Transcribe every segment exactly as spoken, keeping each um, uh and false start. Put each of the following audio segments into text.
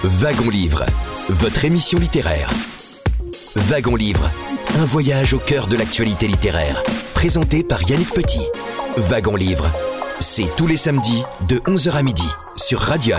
Wagon Livre, votre émission littéraire. Wagon Livre, un voyage au cœur de l'actualité littéraire. Présenté par Yannick Petit. Wagon Livre, c'est tous les samedis de onze heures à midi sur Radion.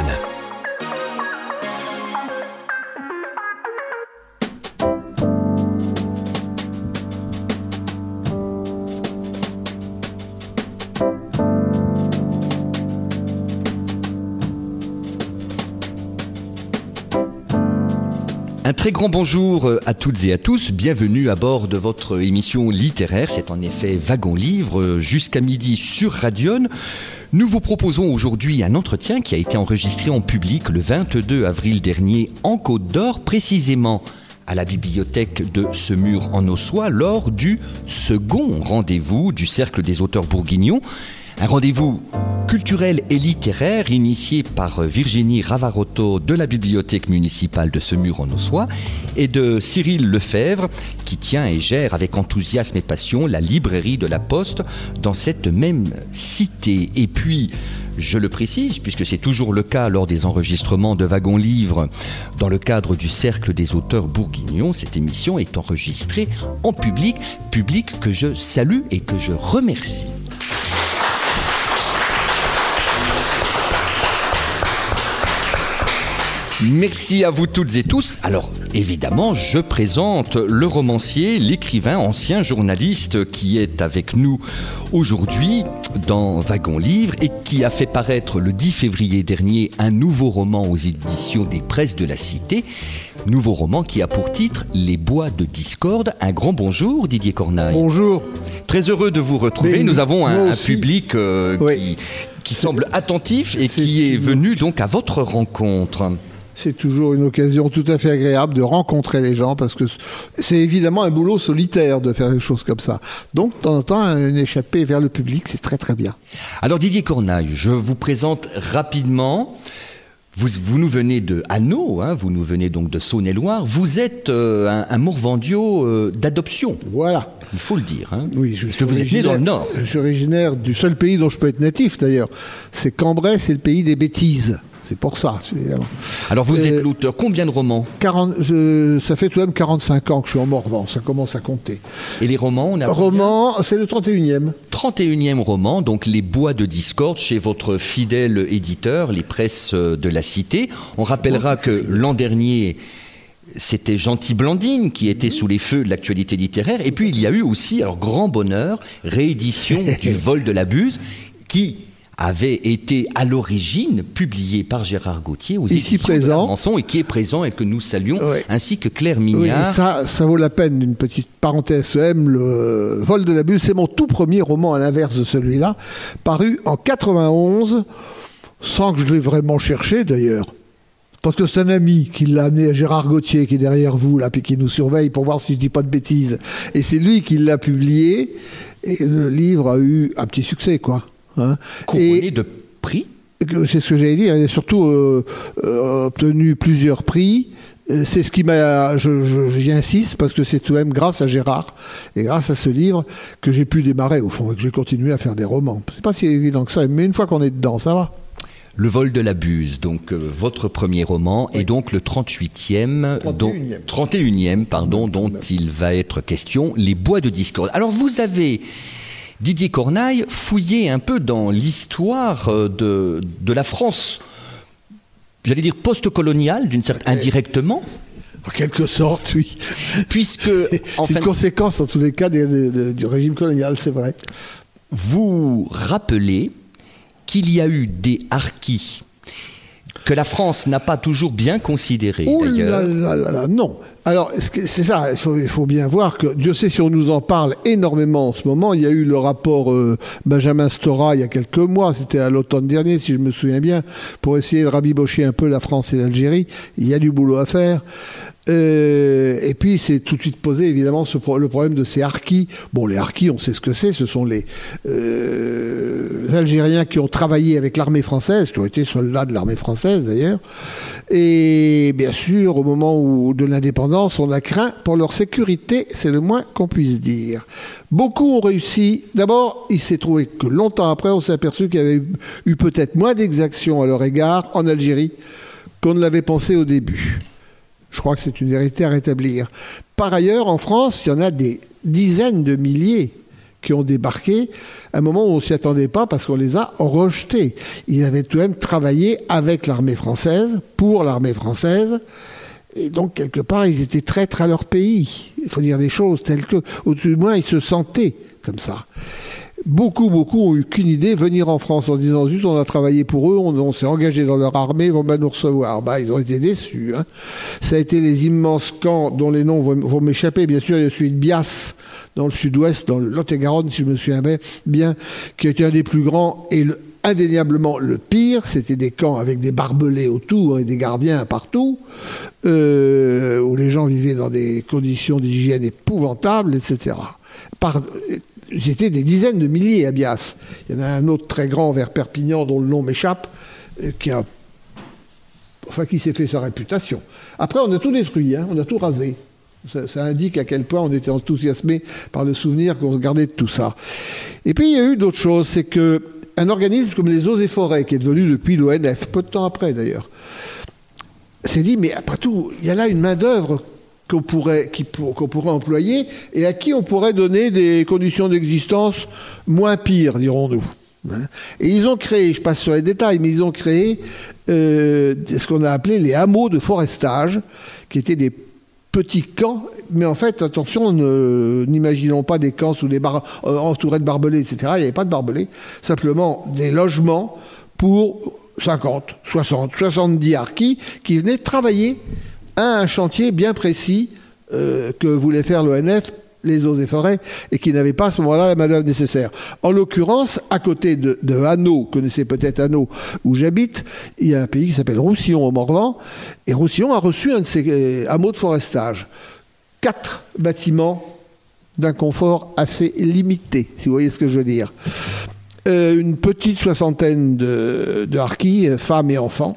Un très grand bonjour à toutes et à tous, bienvenue à bord de votre émission littéraire, c'est en effet Wagon Livre, jusqu'à midi sur Radion. Nous vous proposons aujourd'hui un entretien qui a été enregistré en public le vingt-deux avril dernier en Côte d'Or, précisément à la bibliothèque de Semur-en-Ossois, lors du second rendez-vous du Cercle des auteurs bourguignons. Un rendez-vous culturel et littéraire initié par Virginie Ravarotto de la bibliothèque municipale de Semur-en-Ossois et de Cyril Lefebvre qui tient et gère avec enthousiasme et passion la librairie de la Poste dans cette même cité. Et puis, je le précise, puisque c'est toujours le cas lors des enregistrements de Wagon Livre dans le cadre du Cercle des auteurs bourguignons, cette émission est enregistrée en public, public que je salue et que je remercie. Merci à vous toutes et tous. Alors, évidemment, je présente le romancier, l'écrivain, ancien journaliste qui est avec nous aujourd'hui dans Wagon Livre et qui a fait paraître le dix février dernier un nouveau roman aux éditions des Presses de la Cité. Nouveau roman qui a pour titre Les Bois de Discorde. Un grand bonjour, Didier Cornaille. Bonjour. Très heureux de vous retrouver. Mais nous avons un, un aussi. public euh, Oui. qui, qui semble attentif et C'est qui est une- venu donc à votre rencontre. C'est toujours une occasion tout à fait agréable de rencontrer les gens parce que c'est évidemment un boulot solitaire de faire des choses comme ça. Donc, de temps en temps, une échappée vers le public, c'est très très bien. Alors Didier Cornaille, je vous présente rapidement. Vous, vous nous venez de Hanau, hein, vous nous venez donc de Saône-et-Loire. Vous êtes euh, un, un Morvandiau euh, d'adoption, Voilà. il faut le dire. Hein, Oui, je parce suis que vous êtes né dans le Nord. Je suis originaire du seul pays dont je peux être natif d'ailleurs. C'est Cambrai, c'est le pays des bêtises. C'est pour ça, évidemment. Alors vous Euh, êtes l'auteur, combien de romans? quarante, je- ça fait tout de même quarante-cinq ans que je suis en Morvan, ça commence à compter. Et les romans, on a combien? Roman, c'est le trente et unième. trente et unième roman, donc Les Bois de Discorde, chez votre fidèle éditeur, les Presses de la Cité. On rappellera que l'an dernier, c'était Gentil Blandine qui était sous les feux de l'actualité littéraire. Et puis il y a eu aussi, alors grand bonheur, réédition du Vol de la Buse, qui avait été à l'origine publié par Gérard Gauthier aux Ici éditions de présent. l'Armançon et qui est présent et que nous saluons, Oui. ainsi que Claire Oui, Mignard. et ça, ça vaut la peine d'une petite parenthèse M. Le Vol de la Buse, c'est mon tout premier roman à l'inverse de celui-là, paru en quatre-vingt-onze, sans que je l'ai vraiment cherché d'ailleurs. Parce que c'est un ami qui l'a amené à Gérard Gauthier, qui est derrière vous, là, puis qui nous surveille pour voir si je dis pas de bêtises. Et c'est lui qui l'a publié, et le livre a eu un petit succès, quoi. Hein. Couronné de prix. Que- C'est ce que j'allais dire. Il a surtout euh, euh, obtenu plusieurs prix. Euh, C'est ce qui m'a. je- je- J'y insiste parce que c'est tout de même grâce à Gérard et grâce à ce livre que j'ai pu démarrer au fond et que j'ai continué à faire des romans. C'est pas si évident que ça, mais une fois qu'on est dedans, ça va. Le Vol de la Buse, donc euh, votre premier roman, et donc le trente-huitième, dont, trente et unième. trente et unième, pardon, dont il va être question, Les Bois de Discorde. Alors vous avez, Didier Cornaille, fouillé un peu dans l'histoire euh, de, de la France, j'allais dire post-coloniale, d'une certaine, indirectement, En quelque sorte, oui. puisque, en C'est fin une de- conséquence, en tous les cas, des- des- des- du régime colonial, c'est vrai. vous rappelez qu'il y a eu des harkis que la France n'a pas toujours bien considérés, Oh d'ailleurs. là là là là, non. Alors, ce que- c'est ça, il faut, il faut bien voir que, Dieu sait si on nous en parle énormément en ce moment. Il y a eu le rapport euh, Benjamin Stora il y a quelques mois, c'était à l'automne dernier, si je me souviens bien, pour essayer de rabibocher un peu la France et l'Algérie. Il y a du boulot à faire. Euh, et puis, c'est tout de suite posé, évidemment, ce pro- le problème de ces harkis. Bon, les harkis, on sait ce que c'est. Ce sont les euh, Algériens qui ont travaillé avec l'armée française, qui ont été soldats de l'armée française, d'ailleurs. Et bien sûr, au moment où, de l'indépendance, on a craint pour leur sécurité, c'est le moins qu'on puisse dire. Beaucoup ont réussi. D'abord, il s'est trouvé que longtemps après, on s'est aperçu qu'il y avait eu, eu peut-être moins d'exactions à leur égard en Algérie qu'on ne l'avait pensé au début. Je crois que c'est une vérité à rétablir. Par ailleurs, en France, il y en a des dizaines de milliers qui ont débarqué à un moment où on ne s'y attendait pas parce qu'on les a rejetés. Ils avaient tout de même travaillé avec l'armée française, pour l'armée française, et donc quelque part ils étaient traîtres à leur pays. Il faut dire des choses telles que, au tout du moins, ils se sentaient comme ça. Beaucoup, beaucoup ont eu qu'une idée, venir en France en disant « Zut, on a travaillé pour eux, on, on s'est engagé dans leur armée, ils vont bien nous recevoir. » Bah, ils ont été déçus. Hein. Ça a été les immenses camps dont les noms vont, vont m'échapper. Bien sûr, il y a celui de Bias, dans le sud-ouest, dans le Lot-et-Garonne, si je me souviens bien, qui a été un des plus grands et le, indéniablement le pire. C'était des camps avec des barbelés autour et des gardiens partout, euh, où les gens vivaient dans des conditions d'hygiène épouvantables, et cetera. Par... J'étais des dizaines de milliers à Bias. Il y en a un autre très grand vers Perpignan dont le nom m'échappe, qui a, enfin, qui s'est fait sa réputation. Après, on a tout détruit, hein, on a tout rasé. Ça, ça indique à quel point on était enthousiasmé par le souvenir qu'on se gardait de tout ça. Et puis il y a eu d'autres choses, c'est que un organisme comme les Eaux et Forêts, qui est devenu depuis l'O N F, peu de temps après d'ailleurs, s'est dit, mais après tout, il y a là une main-d'œuvre qu'on pourrait, qui, qu'on pourrait employer et à qui on pourrait donner des conditions d'existence moins pires, dirons-nous. Et ils ont créé, je passe sur les détails, mais ils ont créé euh, ce qu'on a appelé les hameaux de forestage, qui étaient des petits camps, mais en fait, attention, ne, n'imaginons pas des camps sous des bar, euh, entourés de barbelés, et cetera. Il n'y avait pas de barbelés, simplement des logements pour cinquante, soixante, soixante-dix harkis qui venaient travailler à un chantier bien précis euh, que voulait faire l'O N F, les Eaux et Forêts, et qui n'avaient pas à ce moment-là la main-d'œuvre nécessaire. En l'occurrence, à côté de, de Hanau, vous connaissez peut-être Hanau, où j'habite, il y a un pays qui s'appelle Roussillon au Morvan, et Roussillon a reçu un de ces euh, hameaux de forestage. Quatre bâtiments d'un confort assez limité, si vous voyez ce que je veux dire. Euh, une petite soixantaine de, de harkis, femmes et enfants.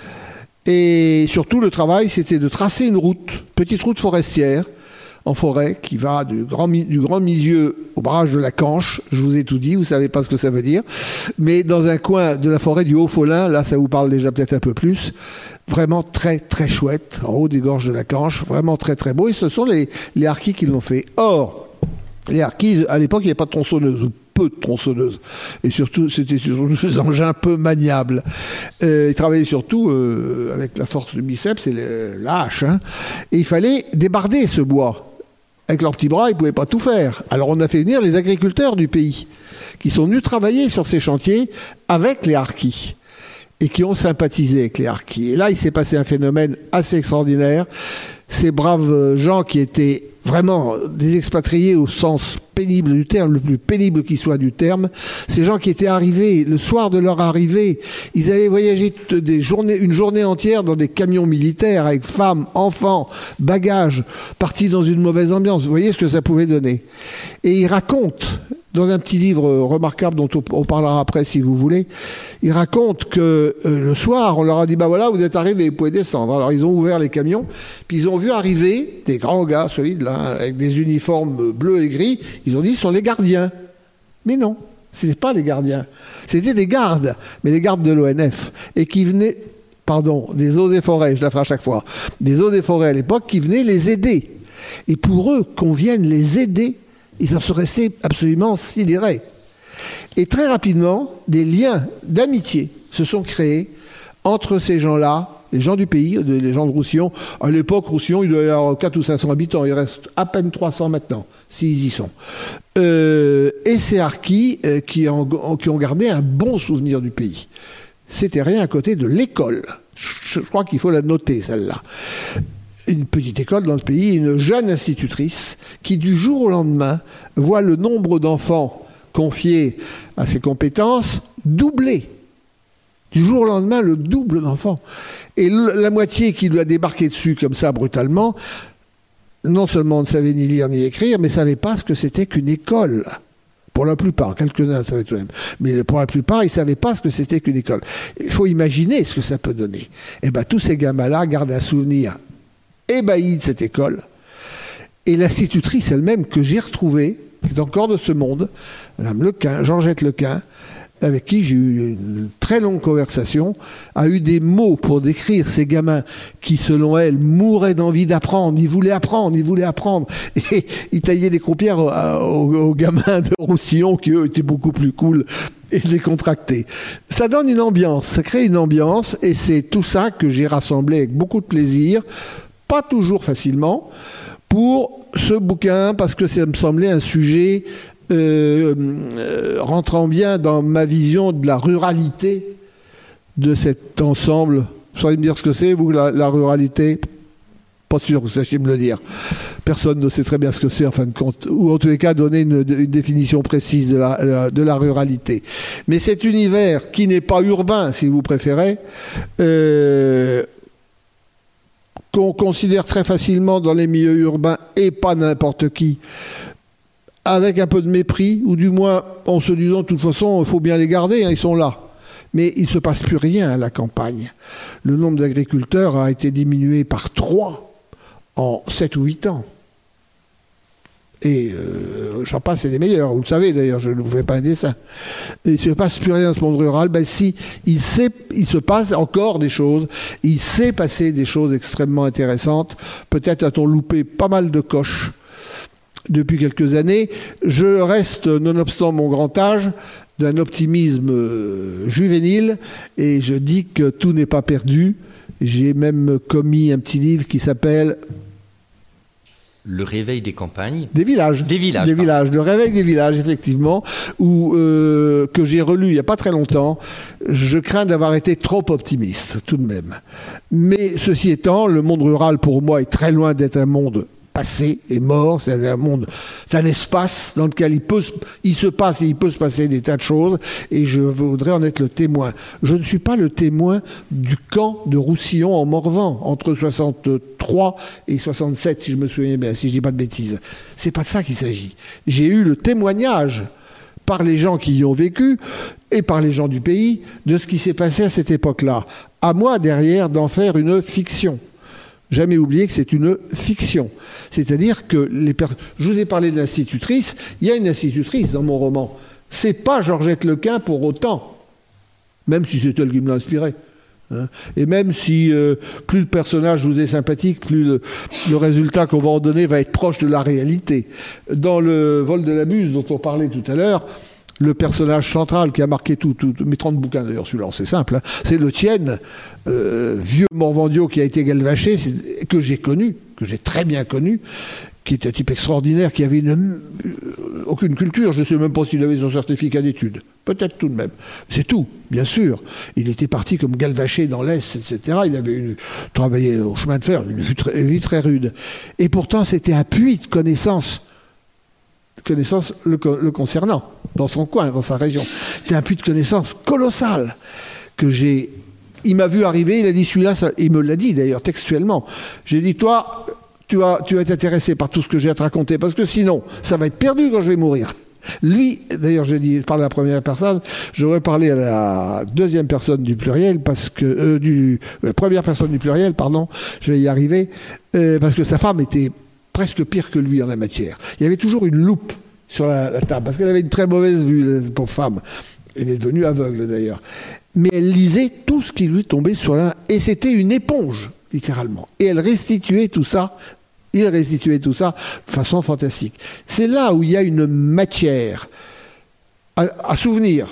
Et surtout, le travail, c'était de tracer une route, petite route forestière, en forêt, qui va du grand, du grand milieu au barrage de la Canche. Je vous ai tout dit, vous savez pas ce que ça veut dire. Mais dans un coin de la forêt du Haut-Folin, là, ça vous parle déjà peut-être un peu plus. Vraiment très, très chouette, en haut des gorges de la Canche. Vraiment très, très beau. Et ce sont les, les harkis qui l'ont fait. Or, les harkis, à l'époque, il n'y avait pas de tronçonneuse, peu de tronçonneuses. Et surtout, c'était surtout des engins peu maniables. Euh, ils travaillaient surtout euh, avec la force du biceps et le, la hache. Hein. Et il fallait débarder ce bois. Avec leurs petits bras, ils ne pouvaient pas tout faire. Alors on a fait venir les agriculteurs du pays, qui sont venus travailler sur ces chantiers avec les harkis, et qui ont sympathisé avec les harkis. Et là, il s'est passé un phénomène assez extraordinaire. Ces braves gens qui étaient vraiment des expatriés au sens pénible du terme, le plus pénible qui soit du terme, ces gens qui étaient arrivés, le soir de leur arrivée, ils avaient voyagé des journées, une journée entière dans des camions militaires avec femmes, enfants, bagages, partis dans une mauvaise ambiance. Vous voyez ce que ça pouvait donner. Et ils racontent, dans un petit livre remarquable dont on parlera après si vous voulez, ils racontent que euh, le soir, on leur a dit, bah voilà, vous êtes arrivés, vous pouvez descendre. Alors ils ont ouvert les camions, puis ils ont vu arriver des grands gars solides, là, avec des uniformes bleus et gris. Ils ont dit, ce sont les gardiens. Mais non, ce n'étaient pas les gardiens. C'était des gardes, mais des gardes de l'O N F, et qui venaient, pardon, des Eaux et Forêts, je la ferai à chaque fois, des Eaux et Forêts à l'époque, qui venaient les aider. Et pour eux, qu'on vienne les aider, ils en sont restés absolument sidérés. Et très rapidement, des liens d'amitié se sont créés entre ces gens-là, les gens du pays, les gens de Roussillon. À l'époque, Roussillon, il doit y avoir quatre ou cinq cents habitants. Il reste à peine trois cents maintenant, s'ils y sont. Euh, et ces harkis euh, qui, en, qui ont gardé un bon souvenir du pays. C'était rien à côté de l'école. Je, je crois qu'il faut la noter, celle-là. Une petite école dans le pays, une jeune institutrice qui, du jour au lendemain, voit le nombre d'enfants confiés à ses compétences doubler. Du jour au lendemain, le double d'enfants. Et la moitié qui lui a débarqué dessus comme ça, brutalement, non seulement ne savait ni lire ni écrire, mais ne savait pas ce que c'était qu'une école. Pour la plupart, quelques-uns savaient tout de même. Mais pour la plupart, ils ne savaient pas ce que c'était qu'une école. Il faut imaginer ce que ça peut donner. Et bien, tous ces gamins-là gardent un souvenir ébahi de cette école. Et l'institutrice elle-même, que j'ai retrouvée, qui est encore de ce monde, Madame Lequin, Georgette Lequin, avec qui j'ai eu une très longue conversation, a eu des mots pour décrire ces gamins qui, selon elle, mouraient d'envie d'apprendre. Ils voulaient apprendre, ils voulaient apprendre. Et ils taillaient des croupières aux, aux, aux gamins de Roussillon qui, eux, étaient beaucoup plus cool et décontractés. Ça donne une ambiance, ça crée une ambiance, et c'est tout ça que j'ai rassemblé avec beaucoup de plaisir, pas toujours facilement, pour ce bouquin, parce que ça me semblait un sujet Euh, euh, rentrant bien dans ma vision de la ruralité de cet ensemble. Vous sauriez me dire ce que c'est, vous, la, la ruralité? Pas sûr que vous sachiez me le dire. Personne ne sait très bien ce que c'est, en fin de compte. Ou en tous les cas, donner une, une définition précise de la, de la ruralité. Mais cet univers qui n'est pas urbain, si vous préférez, euh, qu'on considère très facilement dans les milieux urbains, et pas n'importe qui, avec un peu de mépris, ou du moins en se disant de toute façon il faut bien les garder, hein, ils sont là. Mais il ne se passe plus rien à la campagne. Le nombre d'agriculteurs a été diminué par trois en sept ou huit ans. Et euh, j'en passe, c'est les meilleurs, vous le savez d'ailleurs, je ne vous fais pas un dessin. Il ne se passe plus rien dans ce monde rural. Ben si, il, sait, il se passe encore des choses, il s'est passé des choses extrêmement intéressantes. Peut-être a-t-on loupé pas mal de coches depuis quelques années. Je reste, nonobstant mon grand âge, d'un optimisme juvénile, et je dis que tout n'est pas perdu. J'ai même commis un petit livre qui s'appelle Le réveil des campagnes. Des villages. Des villages. Des villages. Le réveil des villages, effectivement, où, euh, que j'ai relu il n'y a pas très longtemps. Je crains d'avoir été trop optimiste, tout de même. Mais ceci étant, le monde rural, pour moi, est très loin d'être un monde passé et mort. C'est un monde, c'est un espace dans lequel il peut, il se passe et il peut se passer des tas de choses, et je voudrais en être le témoin. Je ne suis pas le témoin du camp de Roussillon en Morvan entre soixante-trois et soixante-sept, si je me souviens bien, si je dis pas de bêtises. C'est pas de ça qu'il s'agit. J'ai eu le témoignage par les gens qui y ont vécu et par les gens du pays de ce qui s'est passé à cette époque-là. À moi derrière d'en faire une fiction. Jamais oublier que c'est une fiction. C'est-à-dire que les per... je vous ai parlé de l'institutrice, il y a une institutrice dans mon roman. C'est pas Georgette Lequin pour autant, même si c'est elle qui me l'a inspiré. Hein. Et même si euh, plus le personnage vous est sympathique, plus le, le résultat qu'on va en donner va être proche de la réalité. Dans le vol de la Muse dont on parlait tout à l'heure, le personnage central qui a marqué tout, tout, mes trente bouquins d'ailleurs, celui-là, c'est simple, hein, c'est le Tienne, euh, vieux Morvandiau qui a été galvaché, que j'ai connu, que j'ai très bien connu, qui était un type extraordinaire, qui avait une, euh, aucune culture, je ne sais même pas s'il avait son certificat d'études, peut-être tout de même. C'est tout, bien sûr. Il était parti comme galvaché dans l'Est, et cetera. Il avait une, travaillé au chemin de fer, une vie très, une vie très rude. Et pourtant, c'était un puits de connaissances. connaissances le, le concernant, dans son coin, dans sa région. C'est un puits de connaissances colossal que j'ai... Il m'a vu arriver, il a dit celui-là, ça... il me l'a dit d'ailleurs textuellement. J'ai dit, toi, tu vas, tu vas être intéressé par tout ce que j'ai à te raconter, parce que sinon, ça va être perdu quand je vais mourir. Lui, d'ailleurs, j'ai dit, je parle à la première personne, j'aurais parlé à la deuxième personne du pluriel, parce que... Euh, du, la première personne du pluriel, pardon, je vais y arriver, euh, parce que sa femme était... presque pire que lui en la matière. Il y avait toujours une loupe sur la, la table, parce qu'elle avait une très mauvaise vue, pour femme. Elle est devenue aveugle, d'ailleurs. Mais elle lisait tout ce qui lui tombait sur la main, et c'était une éponge, littéralement. Et elle restituait tout ça, il restituait tout ça de façon fantastique. C'est là où il y a une matière à, à souvenir.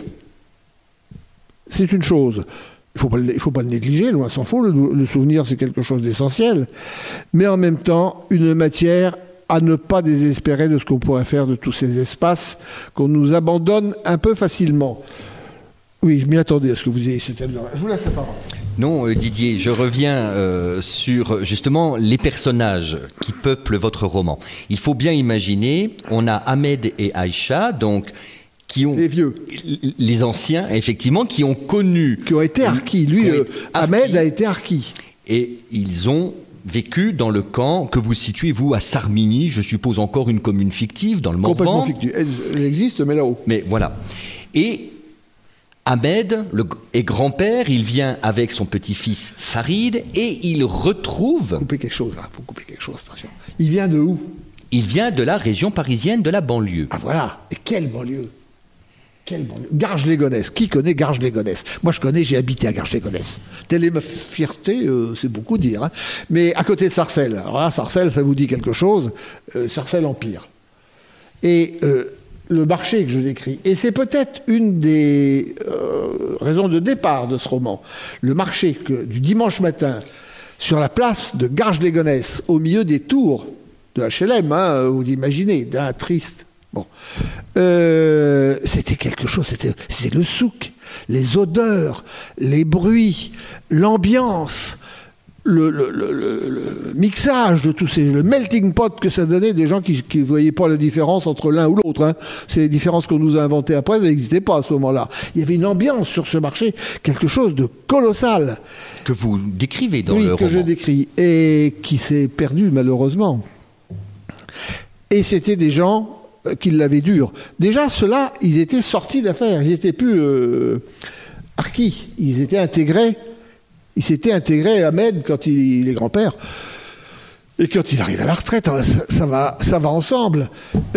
C'est une chose. Il ne faut pas le négliger, loin s'en faut, le, le souvenir c'est quelque chose d'essentiel, mais en même temps une matière à ne pas désespérer de ce qu'on pourrait faire de tous ces espaces qu'on nous abandonne un peu facilement. Oui, je m'y attendais à ce que vous ayez cette... Je vous laisse la parole. Non, euh, Didier, je reviens euh, sur justement les personnages qui peuplent votre roman. Il faut bien imaginer, on a Ahmed et Aïcha, donc... qui ont les vieux, les anciens, effectivement, qui ont connu, qui ont été harkis. Lui, euh, Ahmed a été harki, et ils ont vécu dans le camp que vous situez vous à Sarmini, je suppose encore une commune fictive dans le Morvan. Complètement fictive. Elle, elle existe, mais là-haut. Mais voilà. Et Ahmed le, est grand-père. Il vient avec son petit-fils Farid et il retrouve. Couper quelque chose là. Faut couper quelque chose. Attention. Il vient de où? Il vient de la région parisienne, de la banlieue. Ah voilà. Et quelle banlieue? Quel bon... Garges-les-Gonesse. Qui connaît Garges-les-Gonesse? Moi, je connais, j'ai habité à Garges-les-Gonesse. Telle est ma fierté, euh, c'est beaucoup dire. Hein. Mais à côté de Sarcelles. Alors là, Sarcelles, ça vous dit quelque chose. Euh, Sarcelles Empire. Et euh, le marché que je décris, et c'est peut-être une des euh, raisons de départ de ce roman, le marché que, du dimanche matin, sur la place de Garges-les-Gonesse, au milieu des tours de H L M, hein, vous imaginez, d'un triste. Bon, euh, c'était quelque chose, c'était, c'était le souk, les odeurs, les bruits, l'ambiance, le, le, le, le, le mixage de tous ces, le melting pot que ça donnait des gens qui ne voyaient pas la différence entre l'un ou l'autre. Hein. C'est les différences qu'on nous a inventées après, elles n'existaient pas à ce moment-là. Il y avait une ambiance sur ce marché, quelque chose de colossal. Que vous décrivez dans oui, le roman. Oui, que je décris, et qui s'est perdu malheureusement. Et c'était des gens qui l'avaient dur. Déjà, ceux-là, ils étaient sortis d'affaires. Ils n'étaient plus euh, harkis. Ils étaient intégrés. Ils s'étaient intégrés à Med quand il, il est grand-père. Et quand il arrive à la retraite, ça, ça, va, ça va ensemble.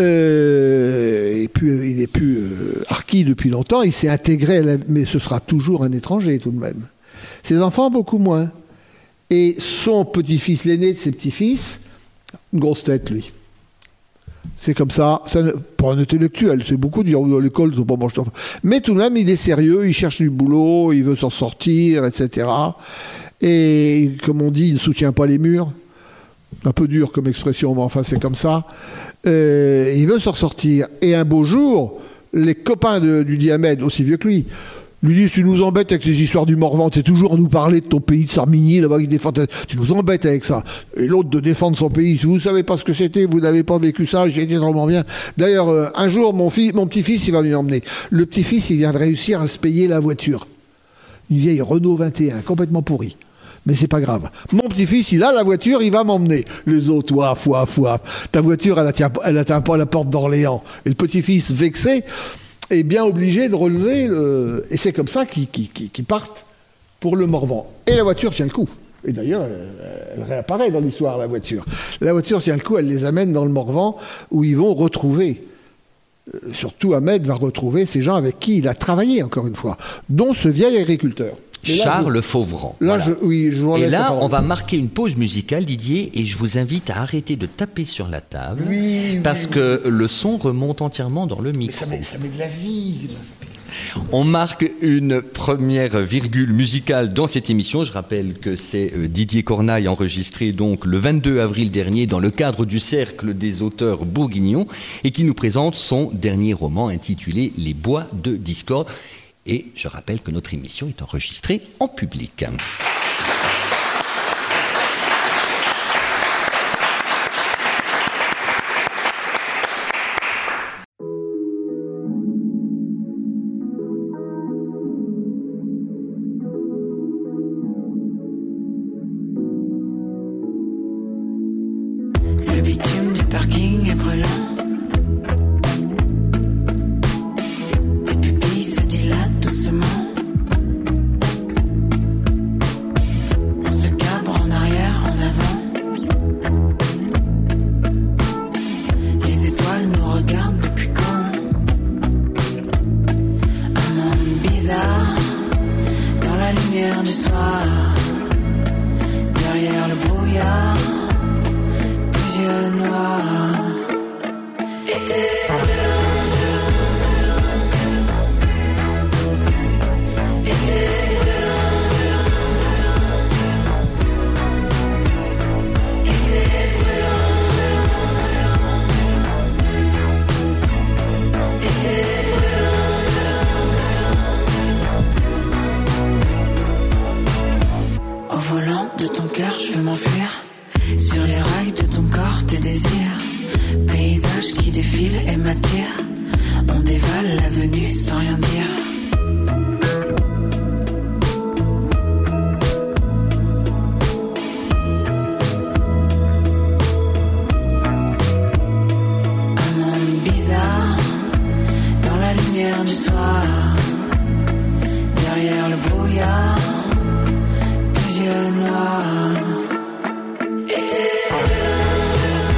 Euh, et puis, il n'est plus euh, harki depuis longtemps. Il s'est intégré, à la, mais ce sera toujours un étranger tout de même. Ses enfants, beaucoup moins. Et son petit-fils, l'aîné de ses petits-fils, une grosse tête, lui. C'est comme ça, ça ne, pour un intellectuel, c'est beaucoup dire dans l'école, ils sont pas mange d'enfants. Mais tout de même, il est sérieux, il cherche du boulot, il veut s'en sortir, et cetera. Et comme on dit, il ne soutient pas les murs. Un peu dur comme expression, mais enfin c'est comme ça. Euh, il veut s'en sortir. Et un beau jour, les copains de, du Diamède, aussi vieux que lui, lui disent, tu nous embêtes avec ces histoires du Morvan, c'est toujours à nous parler de ton pays, de Sarmigny, là-bas, qui défend, tu nous embêtes avec ça. Et l'autre de défendre son pays, si vous savez pas ce que c'était, vous n'avez pas vécu ça, j'ai été drôlement bien. D'ailleurs, euh, un jour, mon, fils, mon petit-fils, il va m'y emmener. Le petit-fils, il vient de réussir à se payer la voiture. Une vieille Renault vingt et un, complètement pourrie. Mais c'est pas grave. Mon petit-fils, il a la voiture, il va m'emmener. Les autres, ouaf, ouaf, ouaf. Ta voiture, elle atteint, elle atteint pas la porte d'Orléans. Et le petit-fils, vexé, est bien obligé de relever, le... et c'est comme ça qu'ils, qu'ils, qu'ils partent pour le Morvan. Et la voiture tient le coup. Et d'ailleurs, elle, elle réapparaît dans l'histoire, la voiture. La voiture tient le coup, elle les amène dans le Morvan, où ils vont retrouver, euh, surtout Ahmed va retrouver ces gens avec qui il a travaillé, encore une fois, dont ce vieil agriculteur. Là, Charles je, Fauvran. Là, voilà. je, oui, je vous et là, on va marquer une pause musicale, Didier, et je vous invite à arrêter de taper sur la table, oui, parce oui, que oui. le son remonte entièrement dans le micro. Mais ça met, ça met de la vie. On marque une première virgule musicale dans cette émission. Je rappelle que c'est Didier Cornaille, enregistré donc le vingt-deux avril dernier dans le cadre du Cercle des auteurs bourguignons, et qui nous présente son dernier roman intitulé Les Bois de Discorde. Et je rappelle que notre émission est enregistrée en public. Le bitume du parking est brûlant.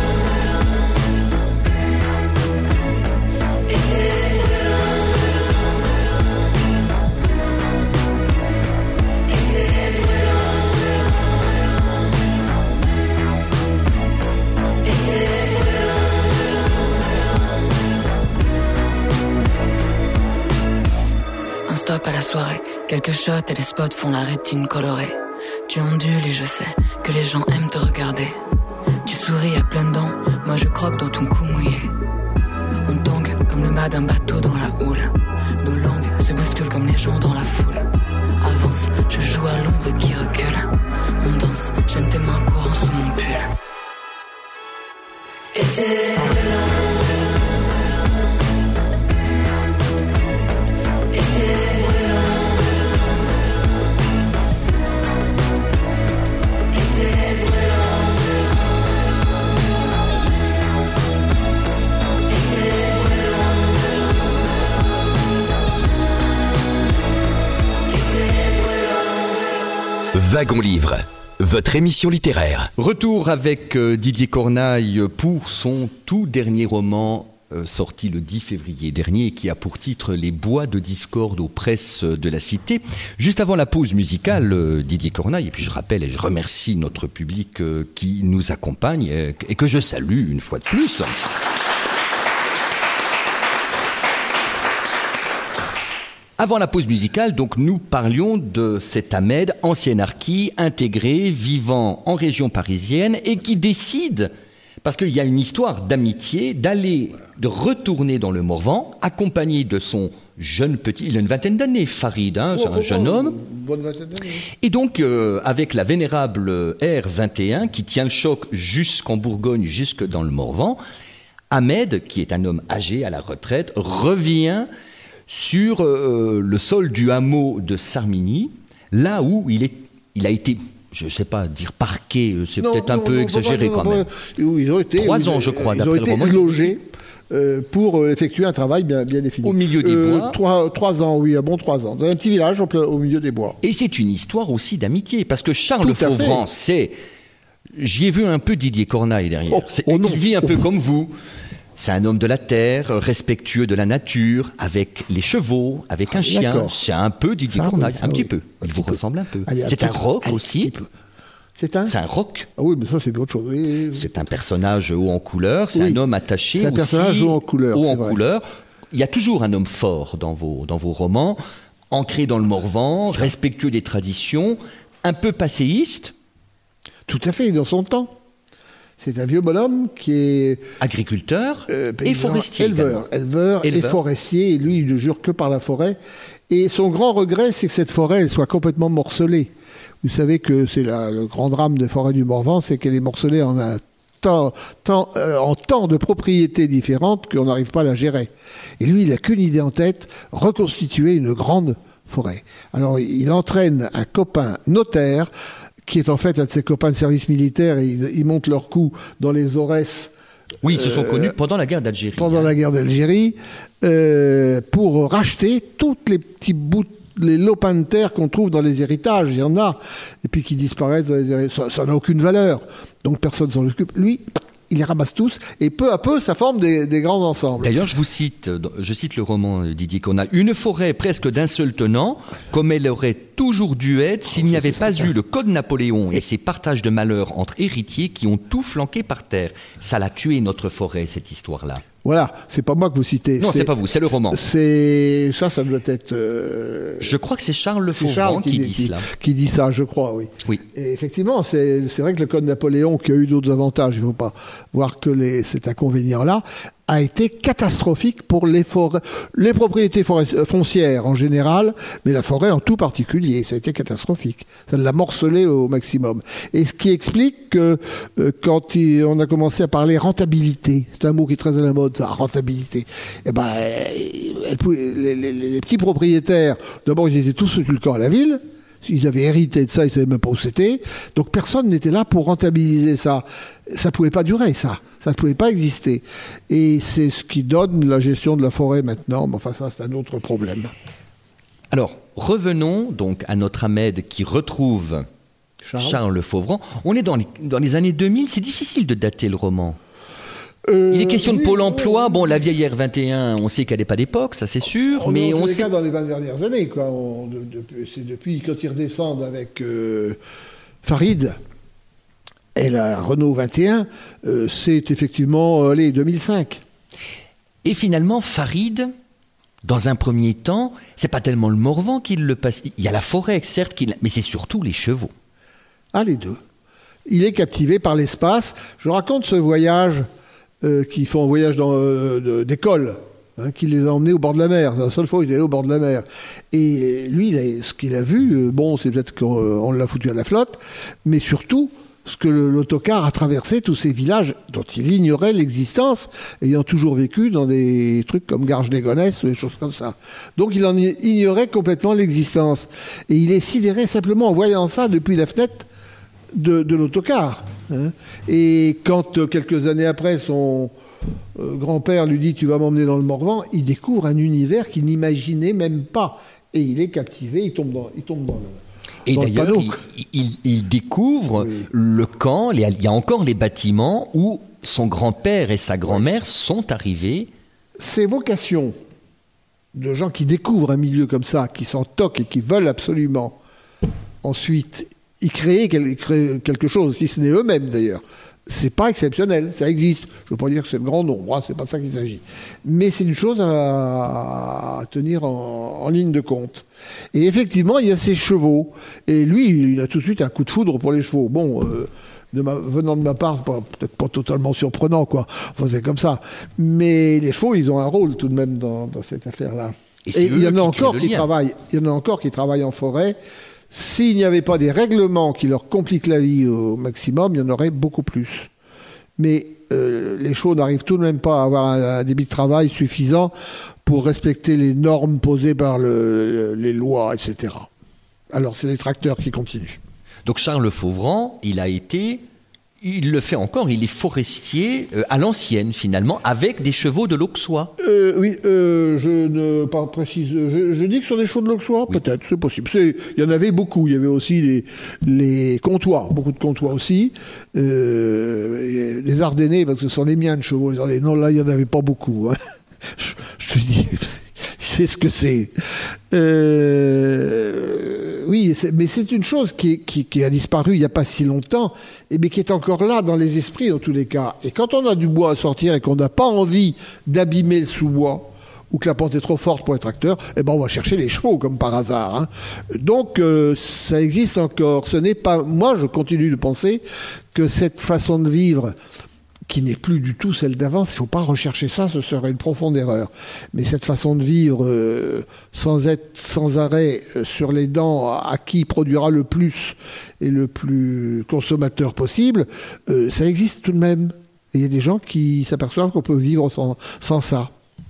Était brûlant. soirée, quelques shots et les spots font la rétine colorée. Tu ondules et je sais que les gens aiment te regarder. Tu souris à pleines dents, moi je croque dans ton cou mouillé. On tangue comme le mât d'un bateau dans la houle. Nos langues se bousculent comme les gens dans la foule. Avance, je joue à l'ombre qui recule. On danse, j'aime tes mains courant sous mon pull. Et t'es brûlant. Et t'es brûlant. Et t'es brûlant. Et t'es brûlant. Et t'es brûlant. Wagon Livre, votre émission littéraire. Retour avec euh, Didier Cornaille pour son tout dernier roman euh, sorti le dix février dernier, qui a pour titre Les bois de discorde aux presses de la Cité. Juste avant la pause musicale, euh, Didier Cornaille, et puis je rappelle et je remercie notre public euh, qui nous accompagne euh, et que je salue une fois de plus. Avant la pause musicale, donc, nous parlions de cet Ahmed, ancien harki, intégré, vivant en région parisienne et qui décide, parce qu'il y a une histoire d'amitié, d'aller, de retourner dans le Morvan, accompagné de son jeune petit, il a une vingtaine d'années, Farid, hein, c'est Oh, un oh, jeune oh, homme. Bonne vingtaine d'années. Et donc, euh, avec la vénérable R vingt et un, qui tient le choc jusqu'en Bourgogne, jusque dans le Morvan, Ahmed, qui est un homme âgé à la retraite, revient sur euh, le sol du hameau de Sarmigny, là où il, est, il a été, je ne sais pas dire parqué, c'est Non, peut-être un non, peu non, exagéré non, quand non, même. non, Ils ont été, Trois ans, ils- je crois, ils d'après ont le été roman. logés euh, pour euh, effectuer un travail bien, bien défini. Au milieu des Euh, bois. Trois, trois ans, oui, un bon trois ans. Dans un petit village au, ple- au milieu des bois. Et c'est une histoire aussi d'amitié, parce que Charles Tout à Fauvran, c'est... J'y ai vu un peu Didier Cornaille derrière. Oh, C'est- oh non. il vit un peu Oh. comme vous. C'est un homme de la terre, respectueux de la nature, avec les chevaux, avec un chien. d'accord. C'est un peu Didier Ça, oui, Cornaille, ça, un petit oui. peu. Un Il petit vous peu. ressemble un peu. Allez, un C'est petit un peu. rock Allez, un aussi. petit peu. C'est un C'est un rock. Ah oui, mais ça, c'est autre chose. Oui, oui, oui. C'est un personnage haut en couleur, c'est Oui. un homme attaché C'est un aussi. personnage haut en couleur, haut c'est en vrai. couleur. Il y a toujours un homme fort dans vos, dans vos romans, ancré dans le Morvan, respectueux des traditions, un peu passéiste, Tout à fait, dans son temps. C'est un vieux bonhomme qui est agriculteur euh, et paysan, forestier. éleveur, également. éleveur, et Éleveur. forestier. Et lui, il ne jure que par la forêt. Et son grand regret, c'est que cette forêt elle soit complètement morcelée. Vous savez que c'est la- le grand drame des forêts du Morvan, c'est qu'elle est morcelée en un tant, tant, euh, en tant de propriétés différentes qu'on n'arrive pas à la gérer. Et lui, il n'a qu'une idée en tête, reconstituer une grande forêt. Alors, il entraîne un copain notaire, qui est en fait un de ses copains de service militaire, et ils, ils montent leur coup dans les Aurès Oui, ils se sont connus pendant la guerre d'Algérie. pendant hein. la guerre d'Algérie, euh, pour racheter toutes les petits bouts, les lopins de terre qu'on trouve dans les héritages. Il y en a, et puis qui disparaissent dans les héritages. Ça ça n'a aucune valeur, donc personne s'en occupe. Lui, il les ramasse tous, et peu à peu, ça forme des, des grands ensembles. D'ailleurs, je vous cite, je cite le roman euh, Didier qu'on a une forêt presque d'un seul tenant, comme elle aurait toujours dû être s'il n'y avait pas eu le Code Napoléon et ses partages de malheur entre héritiers qui ont tout flanqué par terre. Ça l'a tué notre forêt, cette histoire-là. Voilà, c'est pas moi que vous citez. Non, c'est pas vous, c'est le roman. C'est ça, ça doit être. euh, Je crois que c'est Charles C'est Fauvran Charles qui, dit cela. qui dit ça, je crois, oui. Oui. Et effectivement, c'est c'est vrai que le Code Napoléon, qui a eu d'autres avantages, il ne faut pas voir que les, cet inconvénient-là, a été catastrophique pour les forêts, les propriétés forest- foncières en général, mais la forêt en tout particulier. Ça a été catastrophique. Ça l'a morcelé au maximum. Et ce qui explique que euh, quand il- on a commencé à parler rentabilité, c'est un mot qui est très à la mode, ça, rentabilité. Eh ben, euh, elle pouvait- les, les- les petits propriétaires, d'abord ils étaient tous sous le camp à la ville. Ils avaient hérité de ça, ils ne savaient même pas où c'était. Donc personne n'était là pour rentabiliser ça. Ça ne pouvait pas durer, ça. Ça ne pouvait pas exister. Et c'est ce qui donne la gestion de la forêt maintenant. Mais enfin, ça, c'est un autre problème. Alors, revenons donc à notre Ahmed qui retrouve Charles, Charles Fauvran. On est dans les, dans les années deux mille, c'est difficile de dater le roman. Euh, Il est question de oui, Pôle oui, emploi. oui. Bon, la vieille R vingt et un, on sait qu'elle n'est pas d'époque, ça c'est sûr. Oh, mais dans on tous les sait. cas, dans les vingt dernières années, quoi. On- de- de- c'est depuis, quand ils redescendent avec euh, Farid et la Renault vingt et un, euh, c'est effectivement, allez, deux mille cinq. Et finalement, Farid, dans un premier temps, c'est pas tellement le Morvan qui le passe. Il y a la forêt, certes, qui... mais c'est surtout les chevaux. Ah, les deux. Il est captivé par l'espace. Je raconte ce voyage euh, qu'ils font un voyage dans, euh, de, d'école, hein, qui les a emmenés au bord de la mer. C'est la seule fois où il est allé au bord de la mer. Et lui, il a, ce qu'il a vu, euh, bon, c'est peut-être qu'on l'a foutu à la flotte, mais surtout, parce que l'autocar a traversé tous ces villages dont il ignorait l'existence, ayant toujours vécu dans des trucs comme Garges-les-Gonesse ou des choses comme ça. Donc il en ignorait complètement l'existence. Et il est sidéré simplement en voyant ça depuis la fenêtre de, de l'autocar. Hein. Et quand, euh, quelques années après, son euh, grand-père lui dit « Tu vas m'emmener dans le Morvan », il découvre un univers qu'il n'imaginait même pas. Et il est captivé, il tombe dans, il tombe dans le... Et d'ailleurs, il, il, il découvre oui. le camp, il y a encore les bâtiments où son grand-père et sa grand-mère oui. sont arrivés. Ces vocations de gens qui découvrent un milieu comme ça, qui s'en toquent et qui veulent absolument ensuite y créer quelque chose, si ce n'est eux-mêmes d'ailleurs, c'est pas exceptionnel, ça existe. Je ne veux pas dire que c'est le grand nombre, hein, c'est pas ça qu'il s'agit. Mais c'est une chose à, à tenir en, en ligne de compte. Et effectivement, il y a ces chevaux. Et lui, il a tout de suite un coup de foudre pour les chevaux. Bon, euh, de ma, venant de ma part, c'est pas, peut-être pas totalement surprenant, quoi. Enfin, c'est comme ça. Mais les chevaux, ils ont un rôle tout de même dans, dans cette affaire-là. Et, Et il y en a encore qui travaillent. Il y en a encore qui travaillent en forêt. S'il n'y avait pas des règlements qui leur compliquent la vie au maximum, il y en aurait beaucoup plus. Mais euh, les chevaux n'arrivent tout de même pas à avoir un, un débit de travail suffisant pour respecter les normes posées par le, les lois, et cetera. Alors c'est les tracteurs qui continuent. Donc Charles Fauvran, il a été... Il le fait encore, il est forestier euh, à l'ancienne finalement, avec des chevaux de l'Auxois. Euh, oui, euh, je ne pas précise. Je, je dis que ce sont des chevaux de l'Auxois, oui. Peut-être, c'est possible. C'est, il y en avait beaucoup. Il y avait aussi les, les comtois, beaucoup de comtois aussi. Euh, les Ardennais, parce que ce sont les miens de chevaux. Les Ardennais, non, là, il n'y en avait pas beaucoup. Hein. Je, je te dis, c'est ce que c'est. Euh, oui, c'est, mais c'est une chose qui, qui, qui a disparu il n'y a pas si longtemps, et, mais qui est encore là dans les esprits dans tous les cas. Et quand on a du bois à sortir et qu'on n'a pas envie d'abîmer le sous-bois, ou que la pente est trop forte pour être tracteur, eh ben on va chercher les chevaux comme par hasard. Hein. Donc euh, ça existe encore. Ce n'est pas. Moi, je continue de penser que cette façon de vivre, qui n'est plus du tout celle d'avance, il ne faut pas rechercher ça, ce serait une profonde erreur. Mais cette façon de vivre euh, sans être sans arrêt euh, sur les dents à qui produira le plus et le plus consommateur possible, euh, ça existe tout de même. Et il y a des gens qui s'aperçoivent qu'on peut vivre sans, sans ça.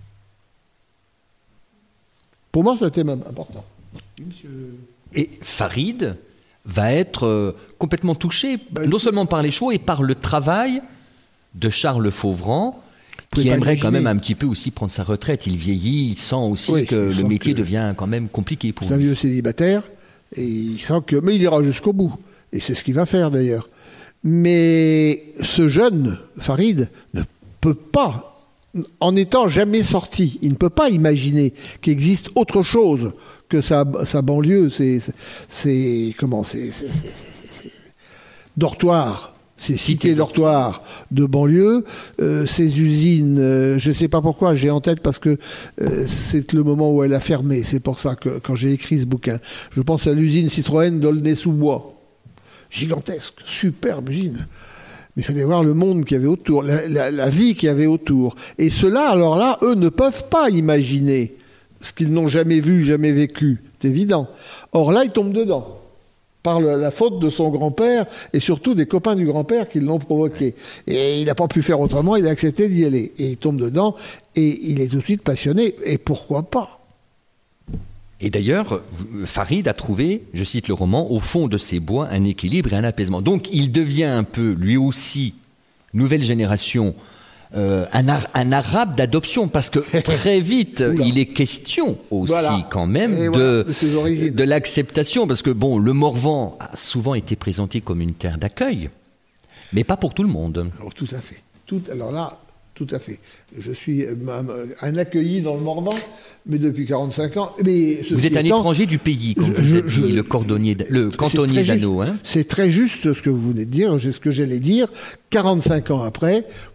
Pour moi, c'était même important. Et Farid va être euh, complètement touché, ben, non seulement par les chevaux et par le travail de Charles Fauvran, qui aimerait quand même un petit peu aussi prendre sa retraite. Il vieillit, il sent aussi oui, que le métier que devient quand même compliqué pour lui. C'est un vieux célibataire, et il sent que... mais il ira jusqu'au bout. Et c'est ce qu'il va faire d'ailleurs. Mais ce jeune, Farid, ne peut pas, en n'étant jamais sorti, il ne peut pas imaginer qu'il existe autre chose que sa, sa banlieue, c'est, c'est comment, c'est, c'est, c'est dortoir. Ces cités dortoirs de banlieue, euh, ces usines, euh, je ne sais pas pourquoi, j'ai en tête parce que euh, c'est le moment où elle a fermé. C'est pour ça que quand j'ai écrit ce bouquin, je pense à l'usine Citroën d'Aulnay-sous-Bois. Gigantesque, superbe usine. Mais il fallait voir le monde qu'il y avait autour, la, la, la vie qu'il y avait autour. Et ceux-là, alors là, eux ne peuvent pas imaginer ce qu'ils n'ont jamais vu, jamais vécu. C'est évident. Or là, ils tombent dedans. Par la faute de son grand-père et surtout des copains du grand-père qui l'ont provoqué. Et il n'a pas pu faire autrement, il a accepté d'y aller. Et il tombe dedans et il est tout de suite passionné. Et pourquoi pas ? Et d'ailleurs, Farid a trouvé, je cite le roman, au fond de ces bois, un équilibre et un apaisement. Donc il devient un peu, lui aussi, nouvelle génération, euh, un, ar- un arabe d'adoption, parce que très vite, il est question aussi voilà. quand même de, voilà, de, de l'acceptation, parce que bon, le Morvan a souvent été présenté comme une terre d'accueil, mais pas pour tout le monde. Alors, tout à fait. Tout, alors là, tout à fait. Je suis un accueilli dans le Morvan, mais depuis quarante-cinq ans. Mais vous êtes un étant, étranger du pays, comme je, vous êtes dit, je, le cordonnier, le cantonnier d'Anneau. Hein. C'est très juste ce que vous venez de dire, c'est ce que j'allais dire. quarante-cinq ans après,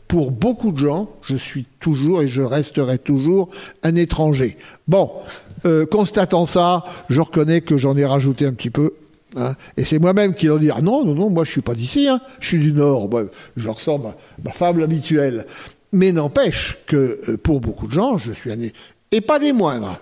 Pour beaucoup de gens, je suis toujours et je resterai toujours un étranger. Bon, euh, constatant ça, je reconnais que j'en ai rajouté un petit peu. Hein, et c'est moi-même qui leur dis ah non, non, non, moi je suis pas d'ici, hein, je suis du Nord. Bon, je ressors ma, ma fable habituelle. Mais n'empêche que euh, pour beaucoup de gens, je suis un... Et pas des moindres.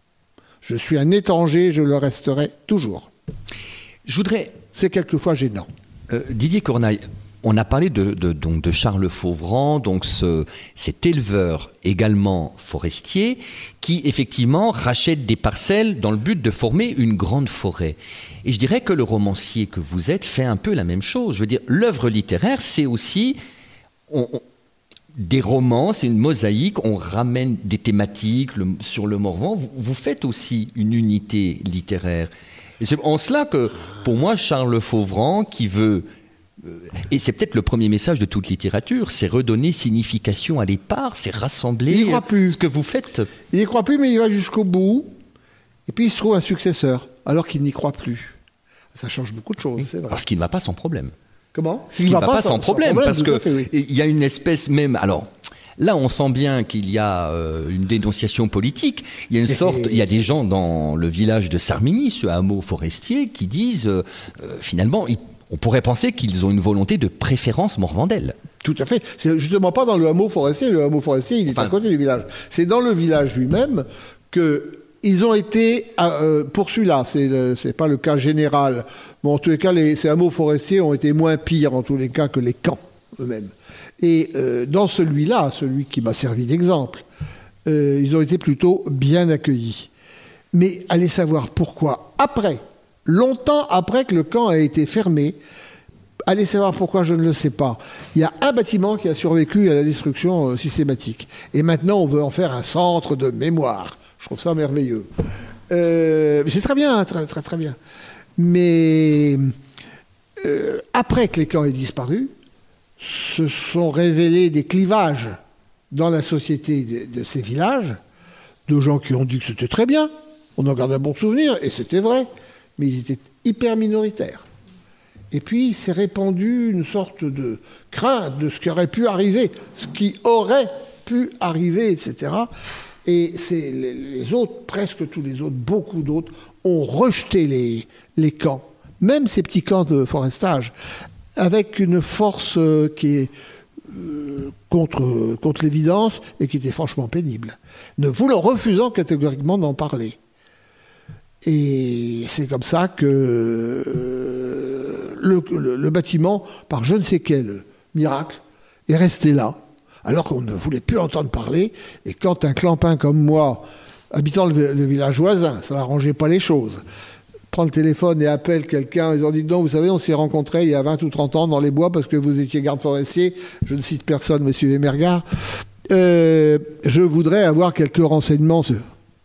Je suis un étranger, je le resterai toujours. Je voudrais... C'est quelquefois gênant. Euh, Didier Cornaille, on a parlé de, de, donc de Charles Fauvran, donc ce, cet éleveur également forestier qui effectivement rachète des parcelles dans le but de former une grande forêt. Et je dirais que le romancier que vous êtes fait un peu la même chose. Je veux dire, l'œuvre littéraire, c'est aussi on, on, des romans, c'est une mosaïque, on ramène des thématiques le, sur le Morvan. Vous, vous faites aussi une unité littéraire. Et c'est en cela que, pour moi, Charles Fauvran, qui veut... Et c'est peut-être le premier message de toute littérature, c'est redonner signification à l'épars, c'est rassembler il y croit plus. Ce que vous faites. Il n'y croit plus, mais il va jusqu'au bout. Et puis il se trouve un successeur, alors qu'il n'y croit plus. Ça change beaucoup de choses, oui, c'est vrai. Parce qu'il ne va pas sans problème. Comment ? Il ne va, va pas, pas sans, sans problème, problème parce qu'il oui. y a une espèce même... Alors, là, on sent bien qu'il y a euh, une dénonciation politique. Il y a une sorte... Il y a des gens dans le village de Sarmigny, ce hameau forestier, qui disent, euh, euh, finalement... Ils, on pourrait penser qu'ils ont une volonté de préférence morvandelle. Tout à fait. C'est justement pas dans le hameau forestier. Le hameau forestier, il est enfin, à côté du village. C'est dans le village lui-même qu'ils ont été, euh, pour celui-là, c'est, le, c'est pas le cas général. Bon, en tous les cas, les, ces hameaux forestiers ont été moins pires, en tous les cas, que les camps eux-mêmes. Et euh, dans celui-là, celui qui m'a servi d'exemple, euh, ils ont été plutôt bien accueillis. Mais allez savoir pourquoi, après... Longtemps après que le camp a été fermé, allez savoir pourquoi, je ne le sais pas. Il y a un bâtiment qui a survécu à la destruction euh, systématique. Et maintenant, on veut en faire un centre de mémoire. Je trouve ça merveilleux. Euh, c'est très bien, très très très bien. Mais euh, après que les camps aient disparu, se sont révélés des clivages dans la société de, de ces villages, de gens qui ont dit que c'était très bien. On en garde un bon souvenir, et c'était vrai. Mais ils étaient hyper minoritaires. Et puis, s'est répandue une sorte de crainte de ce qui aurait pu arriver, ce qui aurait pu arriver, et cetera. Et c'est les, les autres, presque tous les autres, beaucoup d'autres, ont rejeté les, les camps, même ces petits camps de forestage, avec une force euh, qui est euh, contre, contre l'évidence et qui était franchement pénible, ne voulant, refusant catégoriquement d'en parler. Et c'est comme ça que euh, le, le, le bâtiment, par je ne sais quel miracle, est resté là, alors qu'on ne voulait plus entendre parler. Et quand un clampin comme moi, habitant le, le village voisin, ça n'arrangeait pas les choses, prend le téléphone et appelle quelqu'un, ils ont dit non, vous savez, on s'est rencontrés il y a vingt ou trente ans dans les bois parce que vous étiez garde forestier, je ne cite personne, monsieur Wemergard, euh, je voudrais avoir quelques renseignements. Ce...